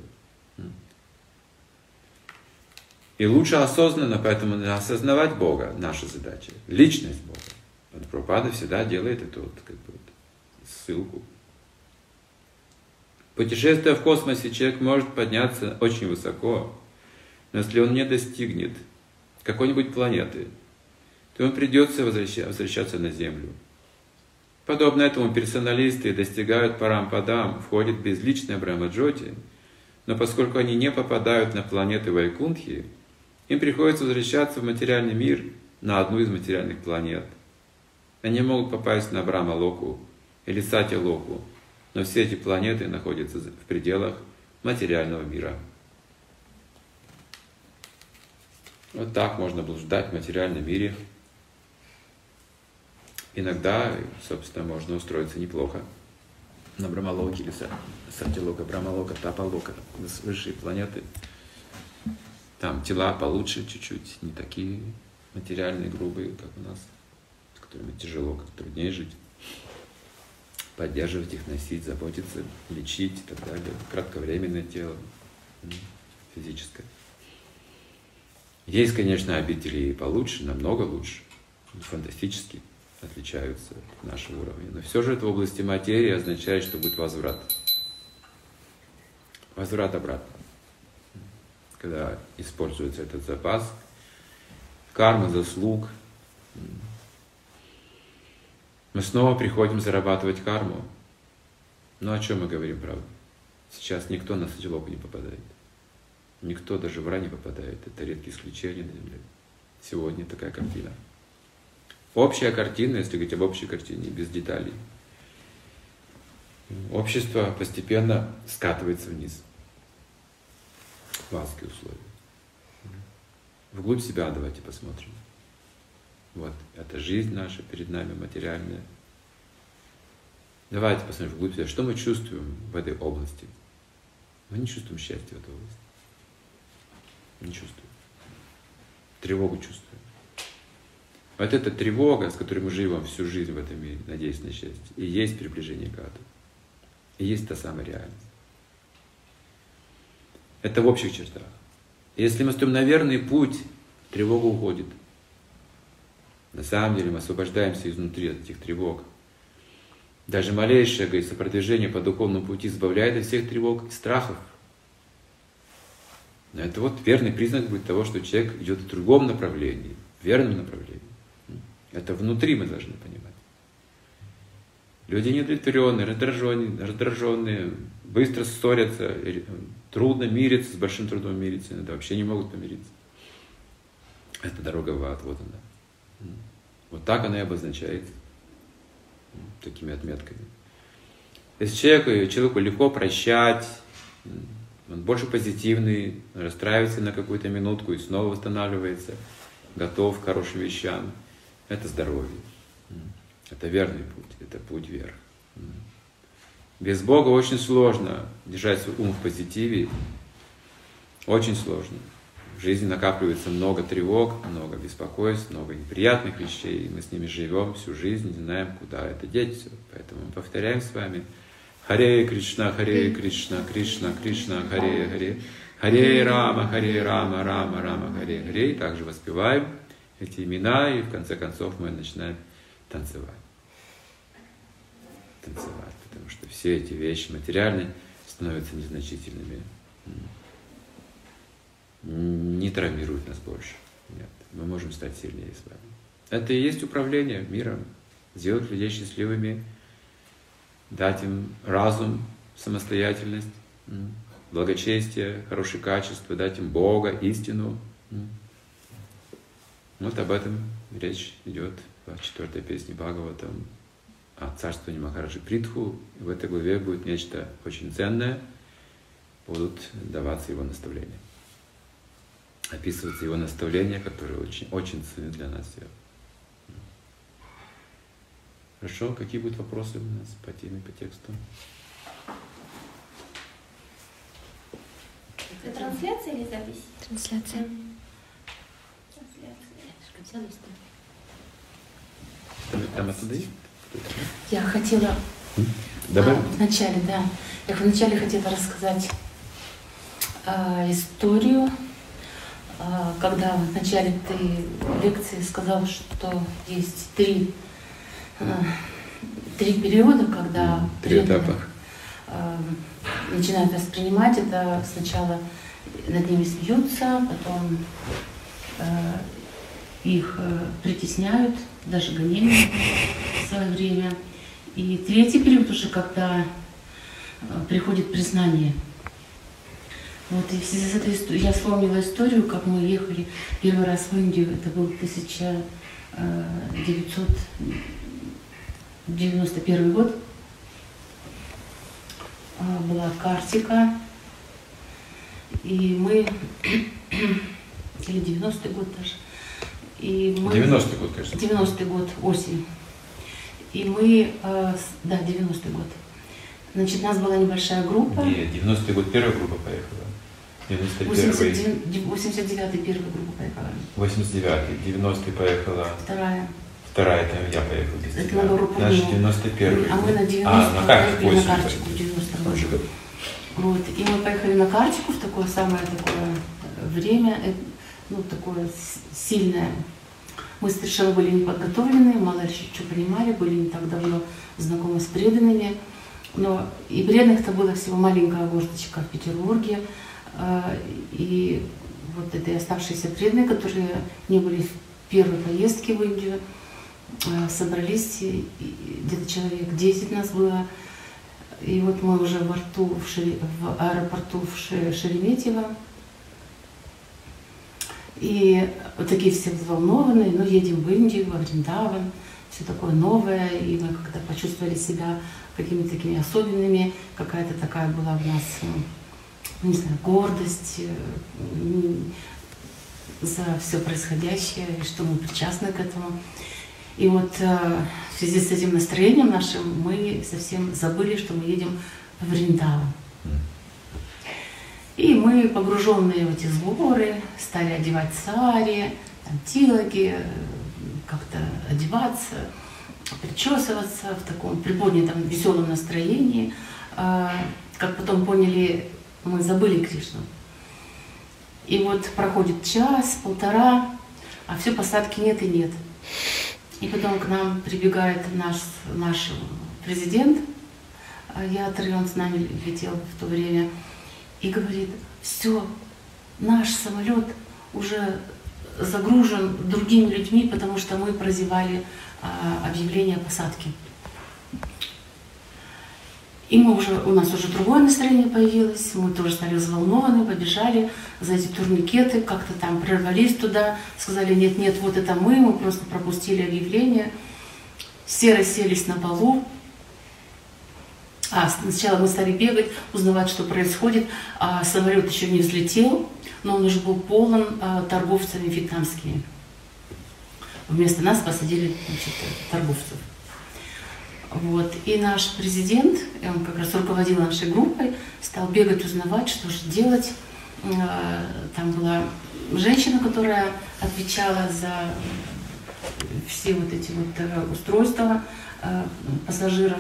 И лучше осознанно, поэтому осознавать Бога — наша задача, личность Бога. Вот Прабхупада всегда делает эту вот, как бы, ссылку. Путешествуя в космосе, человек может подняться очень высоко, но если он не достигнет какой-нибудь планеты, то ему придется возвращаться на Землю. Подобно этому персоналисты достигают парампадам, входят в безличное Брахма-джоти, но поскольку они не попадают на планеты Вайкунтхи, им приходится возвращаться в материальный мир на одну из материальных планет. Они могут попасть на Брахма-локу или Сатья-локу, но все эти планеты находятся в пределах материального мира. Вот так можно блуждать в материальном мире. Иногда, собственно, можно устроиться неплохо на Брахма-локе или Сатья-лока, Брахма-лока, Тапа-лока, высшие планеты. Там тела получше чуть-чуть, не такие материальные, грубые, как у нас, с которыми тяжело, как труднее жить. Поддерживать их, носить, заботиться, лечить и так далее. Кратковременное тело, физическое. Есть, конечно, обители и получше, намного лучше, фантастически отличаются от нашего уровня. Но все же это в области материи означает, что будет возврат. Возврат обратно. Когда используется этот запас, карма, заслуг, мы снова приходим зарабатывать карму. Но о чем мы говорим, правда? Сейчас никто на Сатья-локу не попадает. Никто даже в рай не попадает. Это редкие исключения на Земле. Сегодня такая картина. Общая картина, если говорить об общей картине, без деталей. Общество постепенно скатывается вниз. В адские условия. Вглубь себя давайте посмотрим. Вот, это жизнь наша перед нами, материальная. Давайте посмотрим вглубь себя, что мы чувствуем в этой области. Мы не чувствуем счастья в этой области. Не чувствуем. Тревогу чувствуем. Вот эта тревога, с которой мы живем всю жизнь в этом мире, надеясь на счастье, и есть приближение к аду. И есть та самая реальность. Это в общих чертах. Если мы стоим на верный путь, тревога уходит. На самом деле мы освобождаемся изнутри от этих тревог. Даже малейшее, говорится, продвижение по духовному пути избавляет от всех тревог и страхов. Но это вот верный признак будет того, что человек идет в другом направлении, в верном направлении. Это внутри мы должны понимать. Люди неудовлетворенные, раздраженные, раздраженные, быстро ссорятся, трудно мириться, с большим трудом мириться, иногда вообще не могут помириться. Это дорога в ад, вот она. Вот так она и обозначается такими отметками. Если человеку, человеку легко прощать, он больше позитивный, расстраивается на какую-то минутку и снова восстанавливается, готов к хорошим вещам, это здоровье. Это верный путь, это путь вверх. Без Бога очень сложно держать свой ум в позитиве, очень сложно. В жизни накапливается много тревог, много беспокойств, много неприятных вещей, и мы с ними живем всю жизнь, не знаем, куда это деть все. Поэтому мы повторяем с вами Харе Кришна, Харе Кришна, Кришна, Кришна, Харе Харе, Харе Рама, Харе Рама, Рама, Рама, Харе Харе. И также воспеваем эти имена, и в конце концов мы начинаем танцевать. Танцевать, потому что все эти вещи материальные становятся незначительными. Не травмируют нас больше. Нет, мы можем стать сильнее с вами. Это и есть управление миром. Сделать людей счастливыми, дать им разум, самостоятельность, благочестие, хорошие качества, дать им Бога, истину. Вот об этом речь идет в четвертой песне Бхагаватам о царствовании Махараджи Притху. В этой главе будет нечто очень ценное, будут даваться его наставления. Описываются его наставления, которые очень, очень ценны для нас всех. Хорошо, какие будут вопросы у нас по теме, по тексту? Это трансляция или запись? Трансляция. Трансляция. Там, там оттуда есть? Я хотела Давай. а, вначале, да, я вначале хотела рассказать а, историю, а, когда в начале этой лекции сказал, что есть три, а, три периода, когда три этапа а, начинают воспринимать это. Сначала над ними смеются, потом а, их а, притесняют, даже гонения в свое время. И третий период уже, когда приходит признание. Вот, и в связи с этой историей я вспомнила историю, как мы ехали первый раз в Индию. Это был тысяча девятьсот девяносто первый год. Была Картика. И мы... Или девяностый год даже. И мы... девяностый год, конечно. девяностый год, осень. И мы, э, да, девяностый год. Значит, у нас была небольшая группа. Нет, девяностый год первая группа поехала. девяносто первый. восемьдесят девятый первая группа поехала. восемьдесят девятый, девяностый поехала. Вторая. Вторая, это я поехал без Это тебя. на группу. Наш девяносто первый. А мы на девяностом а, на картику поехали восемь на картику в девяностом году. Вот. И мы поехали на картику в такое самое такое время, ну, такое сильное. Мы совершенно были не подготовлены, мало ли что понимали, были не так давно знакомы с преданными. Но и преданных-то было всего маленькая горсточка в Петербурге. И вот это оставшиеся преданные, которые не были в первой поездке в Индию, собрались, где-то человек десять нас было. И вот мы уже в, рту, в, Шере, в аэропорту в Шереметьево. И вот такие все взволнованные, ну, едем в Индию, во Вриндаван, все такое новое, и мы как-то почувствовали себя какими-то такими особенными, какая-то такая была у нас, ну, не знаю, гордость за все происходящее, и что мы причастны к этому. И вот в связи с этим настроением нашим мы совсем забыли, что мы едем в Вриндаван. И мы, погруженные в эти сборы, стали одевать сари, там, тилоги, как-то одеваться, причесываться в таком приподнятом, веселом настроении. Как потом поняли, мы забыли Кришну. И вот проходит час, полтора, а все посадки нет и нет. И потом к нам прибегает наш, наш президент, Ятри, он с нами летел в то время, и говорит: все, наш самолет уже загружен другими людьми, потому что мы прозевали а, объявление о посадке. И мы уже, у нас уже другое настроение появилось, мы тоже стали взволнованы, побежали за эти турникеты, как-то там прорвались туда, сказали: нет, нет, вот это мы, мы просто пропустили объявление. Все расселись на полу. А сначала мы стали бегать, узнавать, что происходит, а самолет еще не взлетел, но он уже был полон а, торговцами вьетнамскими. Вместо нас посадили, значит, торговцев. Вот. И наш президент, он как раз руководил нашей группой, стал бегать, узнавать, что же делать. Там была женщина, которая отвечала за все вот эти вот устройства пассажиров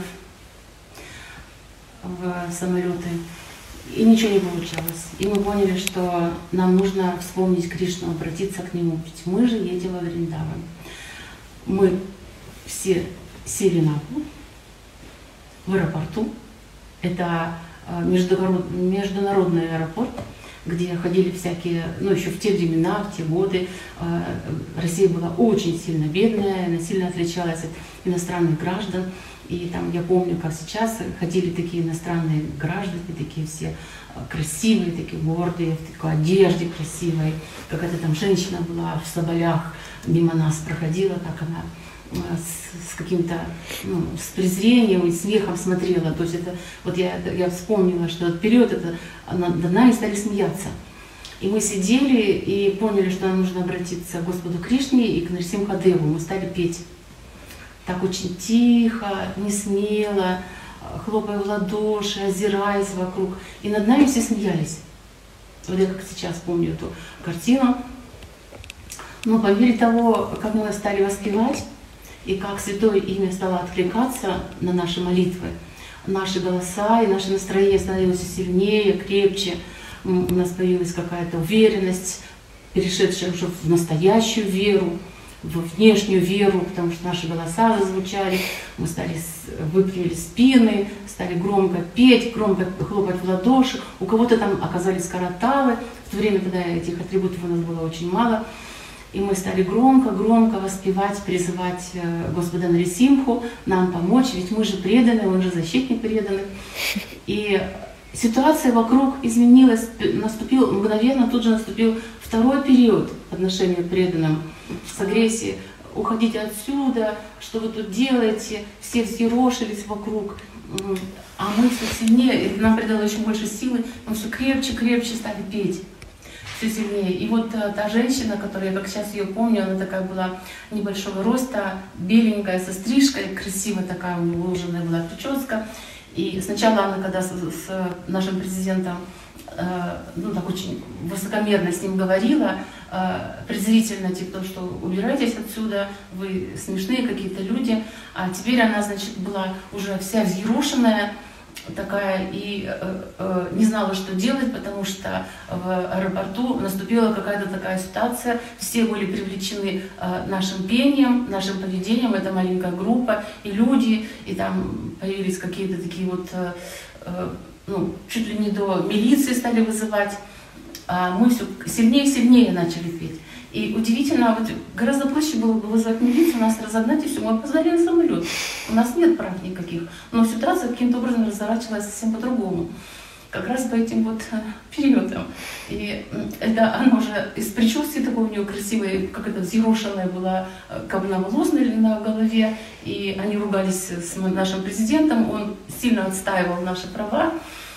в самолеты. И ничего не получалось. И мы поняли, что нам нужно вспомнить Кришну, обратиться к нему. Ведь мы же едем во Вриндаван. Мы все сели на пол в аэропорту. Это международный аэропорт, где ходили всякие, ну еще в те времена, в те годы, Россия была очень сильно бедная, она сильно отличалась от иностранных граждан. И там я помню, как сейчас ходили такие иностранные граждане, такие все красивые, такие гордые, в такой одежде красивой. Какая-то там женщина была в соболях, мимо нас проходила, как она с, с каким-то, ну, с презрением и смехом смотрела. То есть это, вот я, я вспомнила, что этот период, это, над нами стали смеяться. И мы сидели и поняли, что нам нужно обратиться к Господу Кришне и к Нарсимха-деву. Мы стали петь. Так очень тихо, не смело, хлопая в ладоши, озираясь вокруг. И над нами все смеялись. Вот я как сейчас помню эту картину. Но по мере того, как мы стали воспевать, и как Святое Имя стало откликаться на наши молитвы. Наши голоса и наше настроение становилось сильнее, крепче. У нас появилась какая-то уверенность, перешедшая уже в настоящую веру, в внешнюю веру, потому что наши голоса зазвучали, мы стали выпрямили спины, стали громко петь, громко хлопать в ладоши. У кого-то там оказались караталы, в то время, когда этих атрибутов у нас было очень мало. И мы стали громко-громко воспевать, призывать Господа Нарисимху нам помочь, ведь мы же преданы, Он же защитник преданных. И ситуация вокруг изменилась, наступил, мгновенно тут же наступил второй период отношения к преданным с агрессией. Уходите отсюда, что вы тут делаете, все взъерошились вокруг. А мы все сильнее, и нам придало еще больше силы, мы все крепче, крепче стали петь. Все сильнее. И вот та, та женщина, которая, как сейчас ее помню, она такая была небольшого роста, беленькая, со стрижкой, красивая такая, у нее уложенная была прическа. И сначала она, когда с, с нашим президентом, э, ну так очень высокомерно с ним говорила, э, презрительно, типа, что убирайтесь отсюда, вы смешные какие-то люди. А теперь она, значит, была уже вся взъерошенная, такая, и э, э, не знала, что делать, потому что в аэропорту наступила какая-то такая ситуация, все были привлечены э, нашим пением, нашим поведением, это маленькая группа, и люди, и там появились какие-то такие вот, э, э, ну, чуть ли не до милиции стали вызывать, а мы все сильнее и сильнее начали петь. И удивительно, вот гораздо проще было бы вызвать милицию, нас разогнать, и все, мы опоздали на самолет. У нас нет прав никаких. Но ситуация каким-то образом разворачивалась совсем по-другому. Как раз по этим вот периодам. И это она уже из прически такой у нее красивой, как это взъерошенная была, кабна волос на голове. И они ругались с нашим президентом, он сильно отстаивал наши права.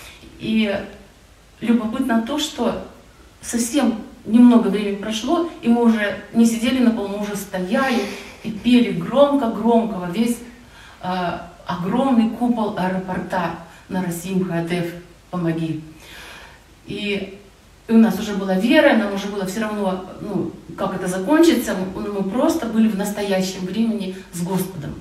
И любопытно то, что совсем немного времени прошло, и мы уже не сидели на полу, мы уже стояли и пели громко-громко во весь э, огромный купол аэропорта Нарисимха Дев, помоги. И, и у нас уже была вера, нам уже было все равно, ну, как это закончится, мы, мы просто были в настоящем времени с Господом.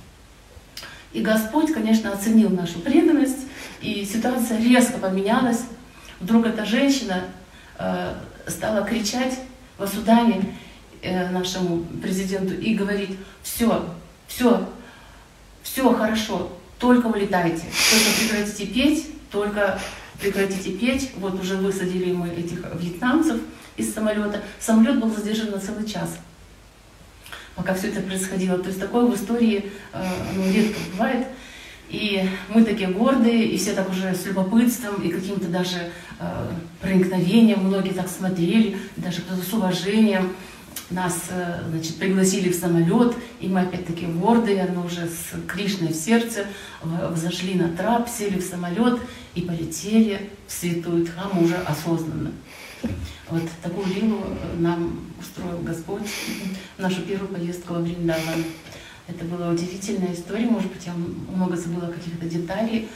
И Господь, конечно, оценил нашу преданность, и ситуация резко поменялась. Вдруг эта женщина э, стала кричать в Судане э, нашему президенту и говорить: все, все, все хорошо, только улетайте, только прекратите петь, только прекратите петь. Вот уже высадили мы этих вьетнамцев из самолета. Самолет был задержан на целый час, пока все это происходило. То есть такое в истории э, ну, редко бывает. И мы такие гордые, и все так уже с любопытством и каким-то даже э, проникновением, многие так смотрели, даже кто-то с уважением. Нас, э, значит, пригласили в самолет, и мы опять-таки гордые, но уже с Кришной в сердце, взошли на трап, сели в самолет и полетели в святую Дхамму уже осознанно. Вот такую лилу нам устроил Господь в нашу первую поездку во Вриндаван. Это была удивительная история, может быть, я много забыла каких-то деталей.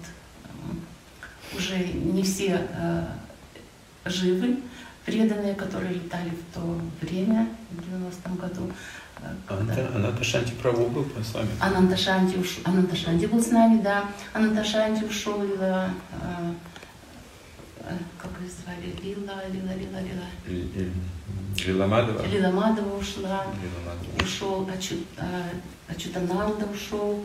Вот. Уже не все э, живы, преданные, которые летали в то время, в девяностом году. Ананта Шанти Прабху был с вами? Ананта Шанти, уш... Ананта Шанти был с нами, да. Ананта Шанти ушел, Лила, э, как ее звали, Лила, Лила, Лила, Лила. Лила Мадова? Лила Мадова ушла, Лила Мадова. ушел, Ачут, Ачутананда ушел,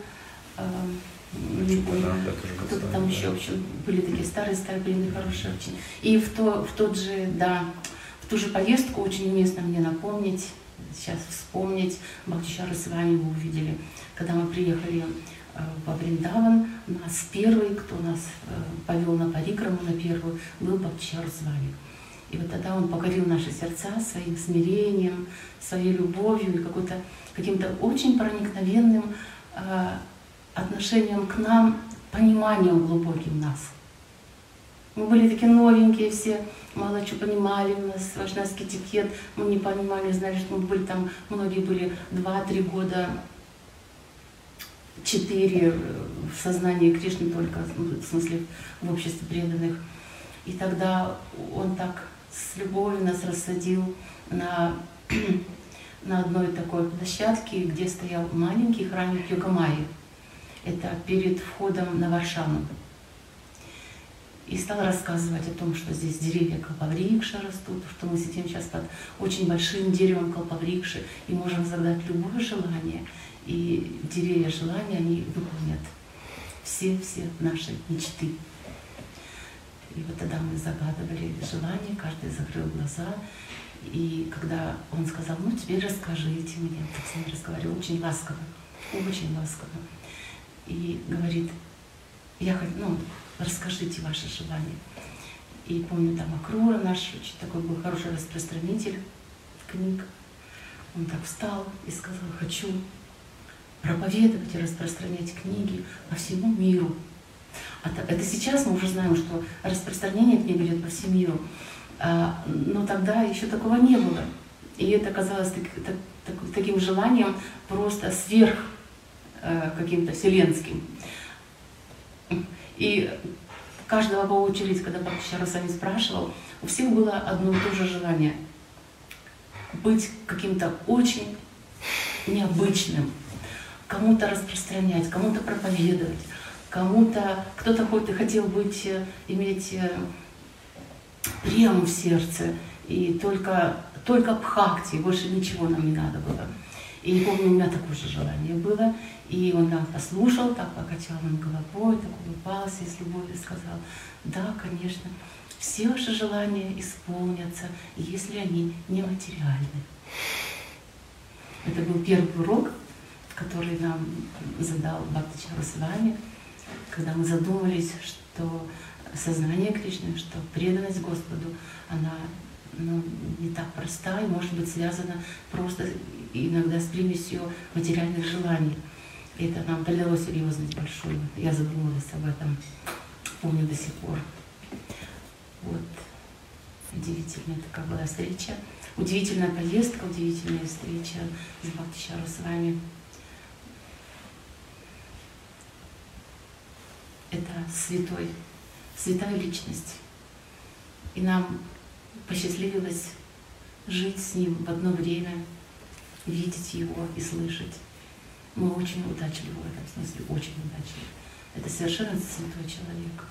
кто-то там еще, в общем, были такие старые-старые, были хорошие очень. И в, то, в тот же, да, в ту же поездку очень уместно мне напомнить, сейчас вспомнить, Бхактишара с вами мы увидели, когда мы приехали во Вриндаван, нас первый, кто нас повел на парикраму, на первую, был Бхактишара с вами. И вот тогда он покорил наши сердца своим смирением, своей любовью и какой-то, каким-то очень проникновенным э, отношением к нам, пониманием глубоким нас. Мы были такие новенькие все, мало что понимали, у нас вайшнавский этикет, мы не понимали, знали, что мы были там, многие были два-три года, четыре в сознании Кришны только, в смысле в обществе преданных. И тогда он так с любовью нас рассадил на, на одной такой площадке, где стоял маленький храмик Йогамайи. Это перед входом на Варшану. И стал рассказывать о том, что здесь деревья калпаврикши растут, что мы сидим сейчас под очень большим деревом калпаврикши и можем загадать любое желание. И деревья желания, они выполнят все-все наши мечты. И вот тогда мы загадывали желание, каждый закрыл глаза. И когда он сказал, ну теперь расскажите мне, так с ним разговаривал, очень ласково, очень ласково. И говорит, я хочу, ну, расскажите ваше желание. И помню, там Акрура наш, очень такой был хороший распространитель книг. Он так встал и сказал, хочу проповедовать и распространять книги по всему миру. Это сейчас мы уже знаем, что распространение книг идет по всему миру, но тогда еще такого не было. И это казалось так, так, так, таким желанием просто сверх каким-то вселенским. И каждого по очереди, когда Бхакти Расами спрашивал, у всех было одно и то же желание — быть каким-то очень необычным, кому-то распространять, кому-то проповедовать, кому-то, кто-то хотел быть, иметь прему в сердце, и только, только бхакти, больше ничего нам не надо было. И помню, у меня такое же желание было, и он там послушал, так покачал нам головой, так улыбался и с любовью сказал, да, конечно, все ваши желания исполнятся, если они нематериальны. Это был первый урок, который нам задал Бхакти Расами, когда мы задумались, что сознание Кришны, что преданность Господу, она ну, не так проста и может быть связана просто иногда с примесью материальных желаний. И это нам придало серьезность большую. Я задумалась об этом, помню до сих пор. Вот. Удивительная такая была встреча. Удивительная поездка, удивительная встреча с Бхакти Расами. Это святой, святая личность. И нам посчастливилось жить с ним в одно время, видеть его и слышать. Мы очень удачливы в этом смысле, очень удачливы. Это совершенно святой человек.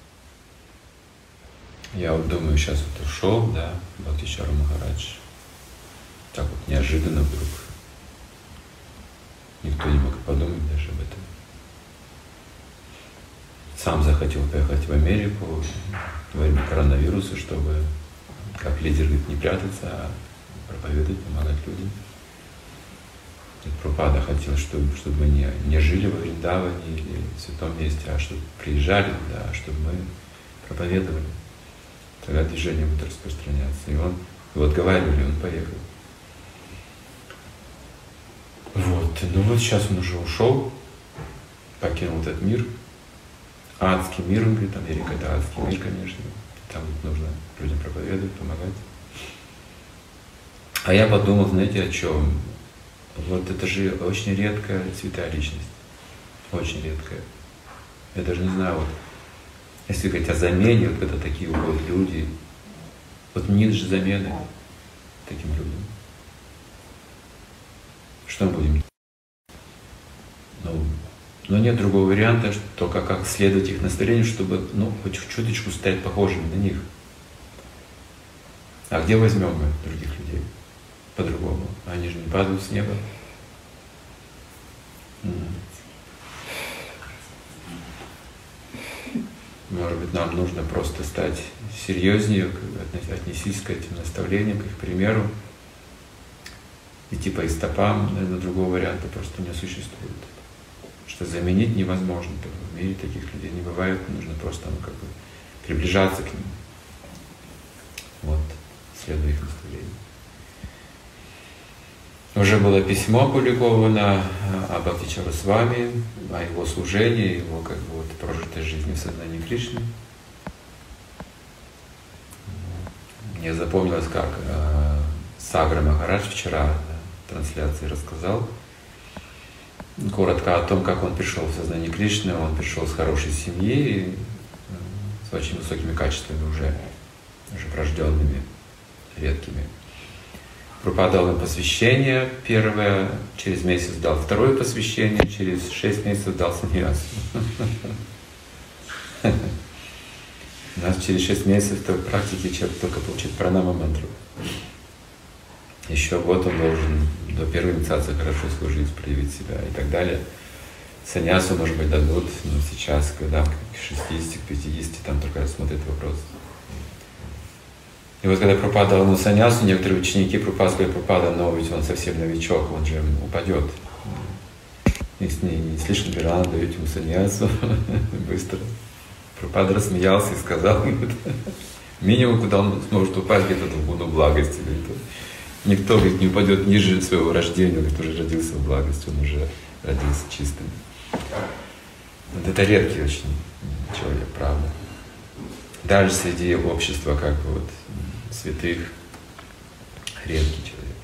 Я вот думаю, сейчас вот ушел, да, Бхактичара Махарадж. Так вот неожиданно вдруг. Никто не мог подумать даже об этом. Сам захотел поехать в Америку во время коронавируса, чтобы как лидер не прятаться, а проповедовать, помогать людям. Прабхупада хотел, чтобы, чтобы мы не, не жили во Вриндаване или в святом месте, а чтобы приезжали, да, чтобы мы проповедовали. Тогда движение будет распространяться. И он, его отговаривали, он поехал. Вот. Ну вот сейчас он уже ушел, покинул этот мир. Адский мир, он говорит, Америка — это адский мир, конечно. Там нужно людям проповедовать, помогать. А я подумал, знаете, о чем? Вот это же очень редкая святая личность. Очень редкая. Я даже не знаю, вот, если говорить о замене, вот когда такие уходят люди, вот нет же замены таким людям. Что мы будем? Ну, но нет другого варианта, что только как следовать их наставлению, чтобы, ну, хоть чуточку стать похожими на них. А где возьмем мы других людей? По-другому. Они же не падают с неба. Может быть, нам нужно просто стать серьезнее, отнестись к этим наставлениям, к их примеру. Идти по их стопам, наверное, другого варианта просто не существует. Что заменить невозможно. В мире таких людей не бывает, нужно просто ну, как бы приближаться к ним. Вот, следуя их наставлениям. Уже было письмо опубликовано о Бхактичара Расами, о его служении, его как бы вот прожитой жизни в сознании Кришны. Мне запомнилось, как э, Сагра Махарадж вчера на трансляции рассказал коротко о том, как он пришел в сознание Кришны. Он пришел с хорошей семьи, и, э, с очень высокими качествами уже, уже врожденными, редкими. Прабхупада дал им посвящение первое, через месяц дал второе посвящение, через шесть месяцев дал саньясу. У нас через шесть месяцев практики человек только получит пранама мантру. Еще год он должен до первой инициации хорошо служить, проявить себя и так далее. Саньясу, может быть, дадут, но сейчас, когда к шестидесяти, к пятидесяти, там только рассмотрят вопрос. И вот когда Прабхупада дал ему саньясу, некоторые ученики Прабхупады сказали: Прабхупада, но ведь он совсем новичок, он же упадет. Если не, не слишком рано даете ему саньясу, быстро. Прабхупада рассмеялся и сказал: минимум, куда он сможет упасть, где-то в гуну благости. Никто, говорит, не упадет ниже своего рождения, он, говорит, уже родился в благости, он уже родился чистым. Вот это редкий очень человек, правда. Даже среди общества, как бы вот святых, редкий человек,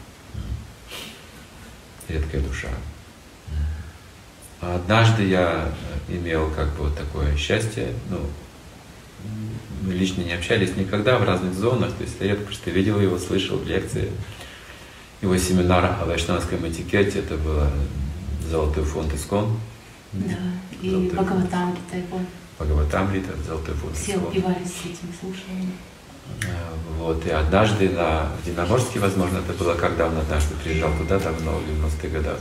редкая душа. А однажды я имел как бы вот такое счастье, ну, мы лично не общались никогда в разных зонах, то есть я редко просто видел его, слышал лекции. Его семинар о вайшнавском этикете, это было Золотой фонд Искон. Да, и Бхагаватамрита его. Бхагаватамрита, Золотой фонд Все Искон. упивались этим слушанием. Вот, и однажды на Динаморске, возможно, это было, когда он однажды приезжал туда, давно, в девяностых годах.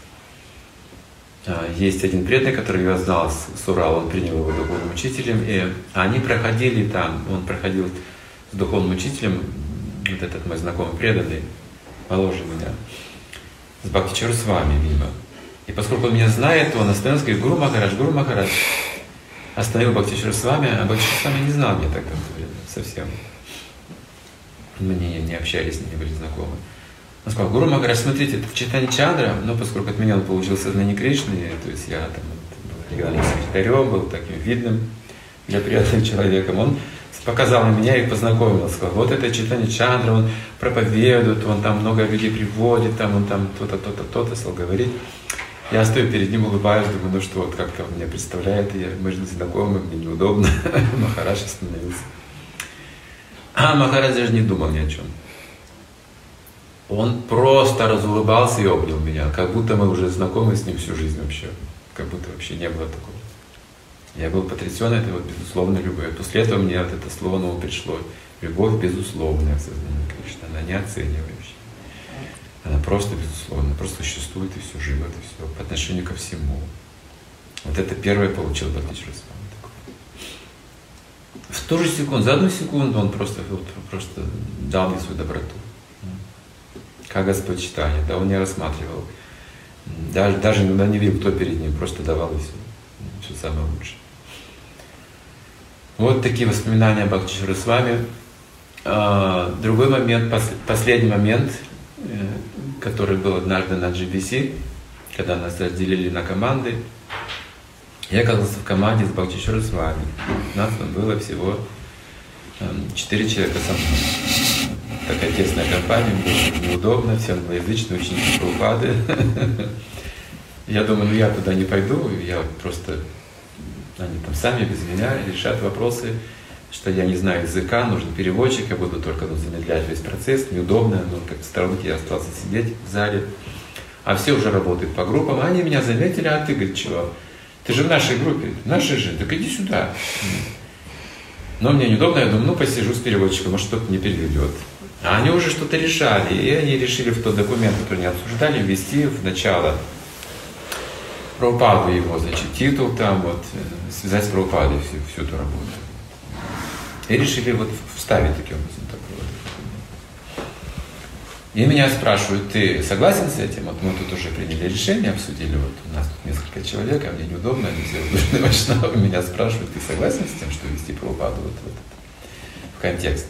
Есть один преданный, который я знал с Урала, он принял его духовным учителем, и они проходили там, он проходил с духовным учителем, вот этот мой знакомый преданный, моложе меня, с Бхактичара Свами мимо. И поскольку он меня знает, то он остановился и говорит: Гуру Махарадж, Гуру Махарадж. Остановил Бхактичара Свами, а Бхактичара Свами не знал меня тогда совсем. Мы не, не общались, не были знакомы. Он сказал: Гуру Махарадж, смотрите, это Чайтанья Чандра, но поскольку от меня он получил сознание Кришны, то есть я там вот, был региональным секретарем, был таким видным для приятным человеком, он показал на меня и познакомил, сказал: вот это Чайтанья Чандра, он проповедует, он там много людей приводит, там он там то-то, то-то, то-то, стал говорить. Я стою перед ним, улыбаюсь, думаю: ну что, вот как-то он меня представляет, я, мы же знакомы, мне неудобно. Махарадж остановился. А Махарадж даже не думал ни о чем. Он просто разулыбался и обнял меня, как будто мы уже знакомы с ним всю жизнь вообще, как будто вообще не было такого. Я был потрясен этой вот безусловной любовью. После этого мне вот это слово новое пришло. Любовь безусловная в сознании Кришны, она не оценивающая. Она просто безусловная, просто существует и все живет, и все по отношению ко всему. Вот это первое получил Бхактичара Свами. В ту же секунду, за одну секунду он просто, вот, просто дал мне свою доброту. Как Господь читание, да, он не рассматривал. Даже, даже иногда не видел, кто перед ним, просто давал и все. Все самое лучшее. Вот такие воспоминания о Бхактичара Свами. Другой момент, последний момент, который был однажды на джи би си, когда нас разделили на команды. Я оказался в команде с Бхактичара Свами. У нас там было всего четыре человека со мной. Такая тесная компания, было неудобно, все англоязычные ученики Прабхупады. Я думаю, ну я туда не пойду, я просто, они там сами без меня решат вопросы, что я не знаю языка, нужен переводчик, я буду только ну, замедлять весь процесс, неудобно, ну как в сторонке я остался сидеть в зале, а все уже работают по группам, а они меня заметили, а ты, говорит, чего? Ты же в нашей группе, в нашей же, так иди сюда. Но мне неудобно, я думаю, ну посижу с переводчиком, может что-то не переведет. А они уже что-то решали, и они решили в тот документ, который они обсуждали, ввести в начало Прабхупаду его, значит, титул там, вот, связать с Прабхупадой всю, всю эту работу. И решили вот вставить таким образом такой вот. И меня спрашивают: ты согласен с этим? Вот мы тут уже приняли решение, обсудили, вот у нас тут несколько человек, а мне неудобно, они все удушные вайшнавы, меня спрашивают: ты согласен с тем, что ввести Прабхупаду вот, вот, в контекст?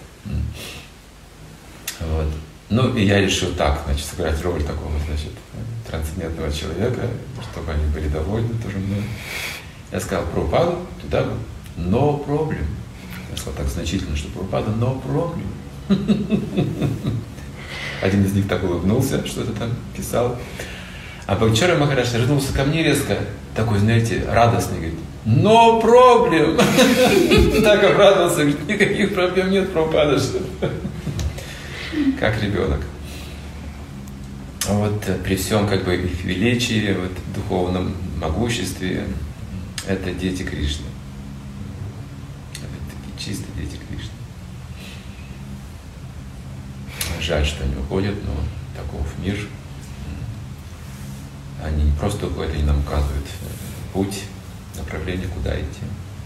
Вот. Ну, и я решил так, значит, сыграть роль такого, значит, трансцендентного человека, чтобы они были довольны тоже мной. Я сказал: Прабхупаду туда, no problem. Я сказал так значительно, что Прабхупада no problem. Один из них так улыбнулся, что-то там писал. А Бхактичара Махарадж вернулся ко мне резко, такой, знаете, радостный, говорит: no problem. Так обрадовался, говорит: никаких проблем нет, Прабхупада. Как ребенок. вот при всем как бы их величии, вот, духовном могуществе, это дети Кришны. Это такие чистые дети Кришны. Жаль, что они уходят, но таков мир. Они не просто уходят, они нам указывают путь, направление, куда идти.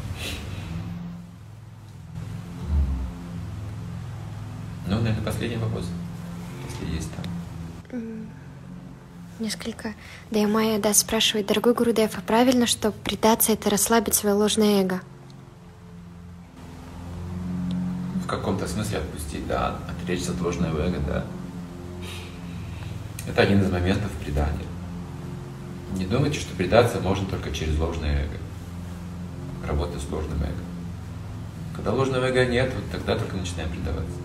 Ну, наверное, последний вопрос, если есть там. Несколько. Дайамая да спрашивает: дорогой Гурудев, а правильно, что предаться — это расслабить свое ложное эго? В каком-то смысле отпустить, да, отречься от ложного эго, да. Это один из моментов предания. Не думайте, что предаться можно только через ложное эго. Работа с ложным эго. Когда ложного эго нет, вот тогда только начинаем предаваться.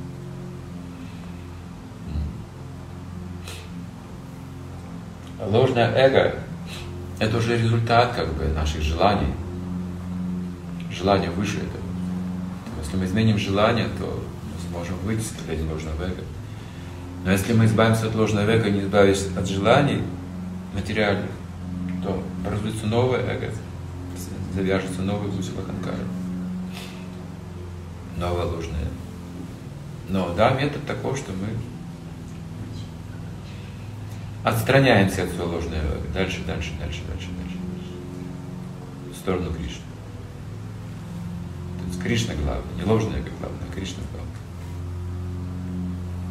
Ложное эго – это уже результат как бы наших желаний. Желание выше этого. Если мы изменим желание, то мы сможем выйти из состояния ложного эго. Но если мы избавимся от ложного эго, не избавимся от желаний материальных, то образуется новое эго, завяжется новый узел аханкара. Новое ложное. Но да, метод такой, что мы отстраняемся от своего ложного эго. Дальше, дальше, дальше, дальше, дальше. В сторону Кришны. То есть Кришна главное, не ложное эго главное, а Кришна главное.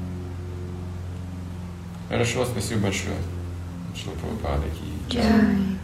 Хорошо, спасибо большое. Шила Прабхупада ки. Джай.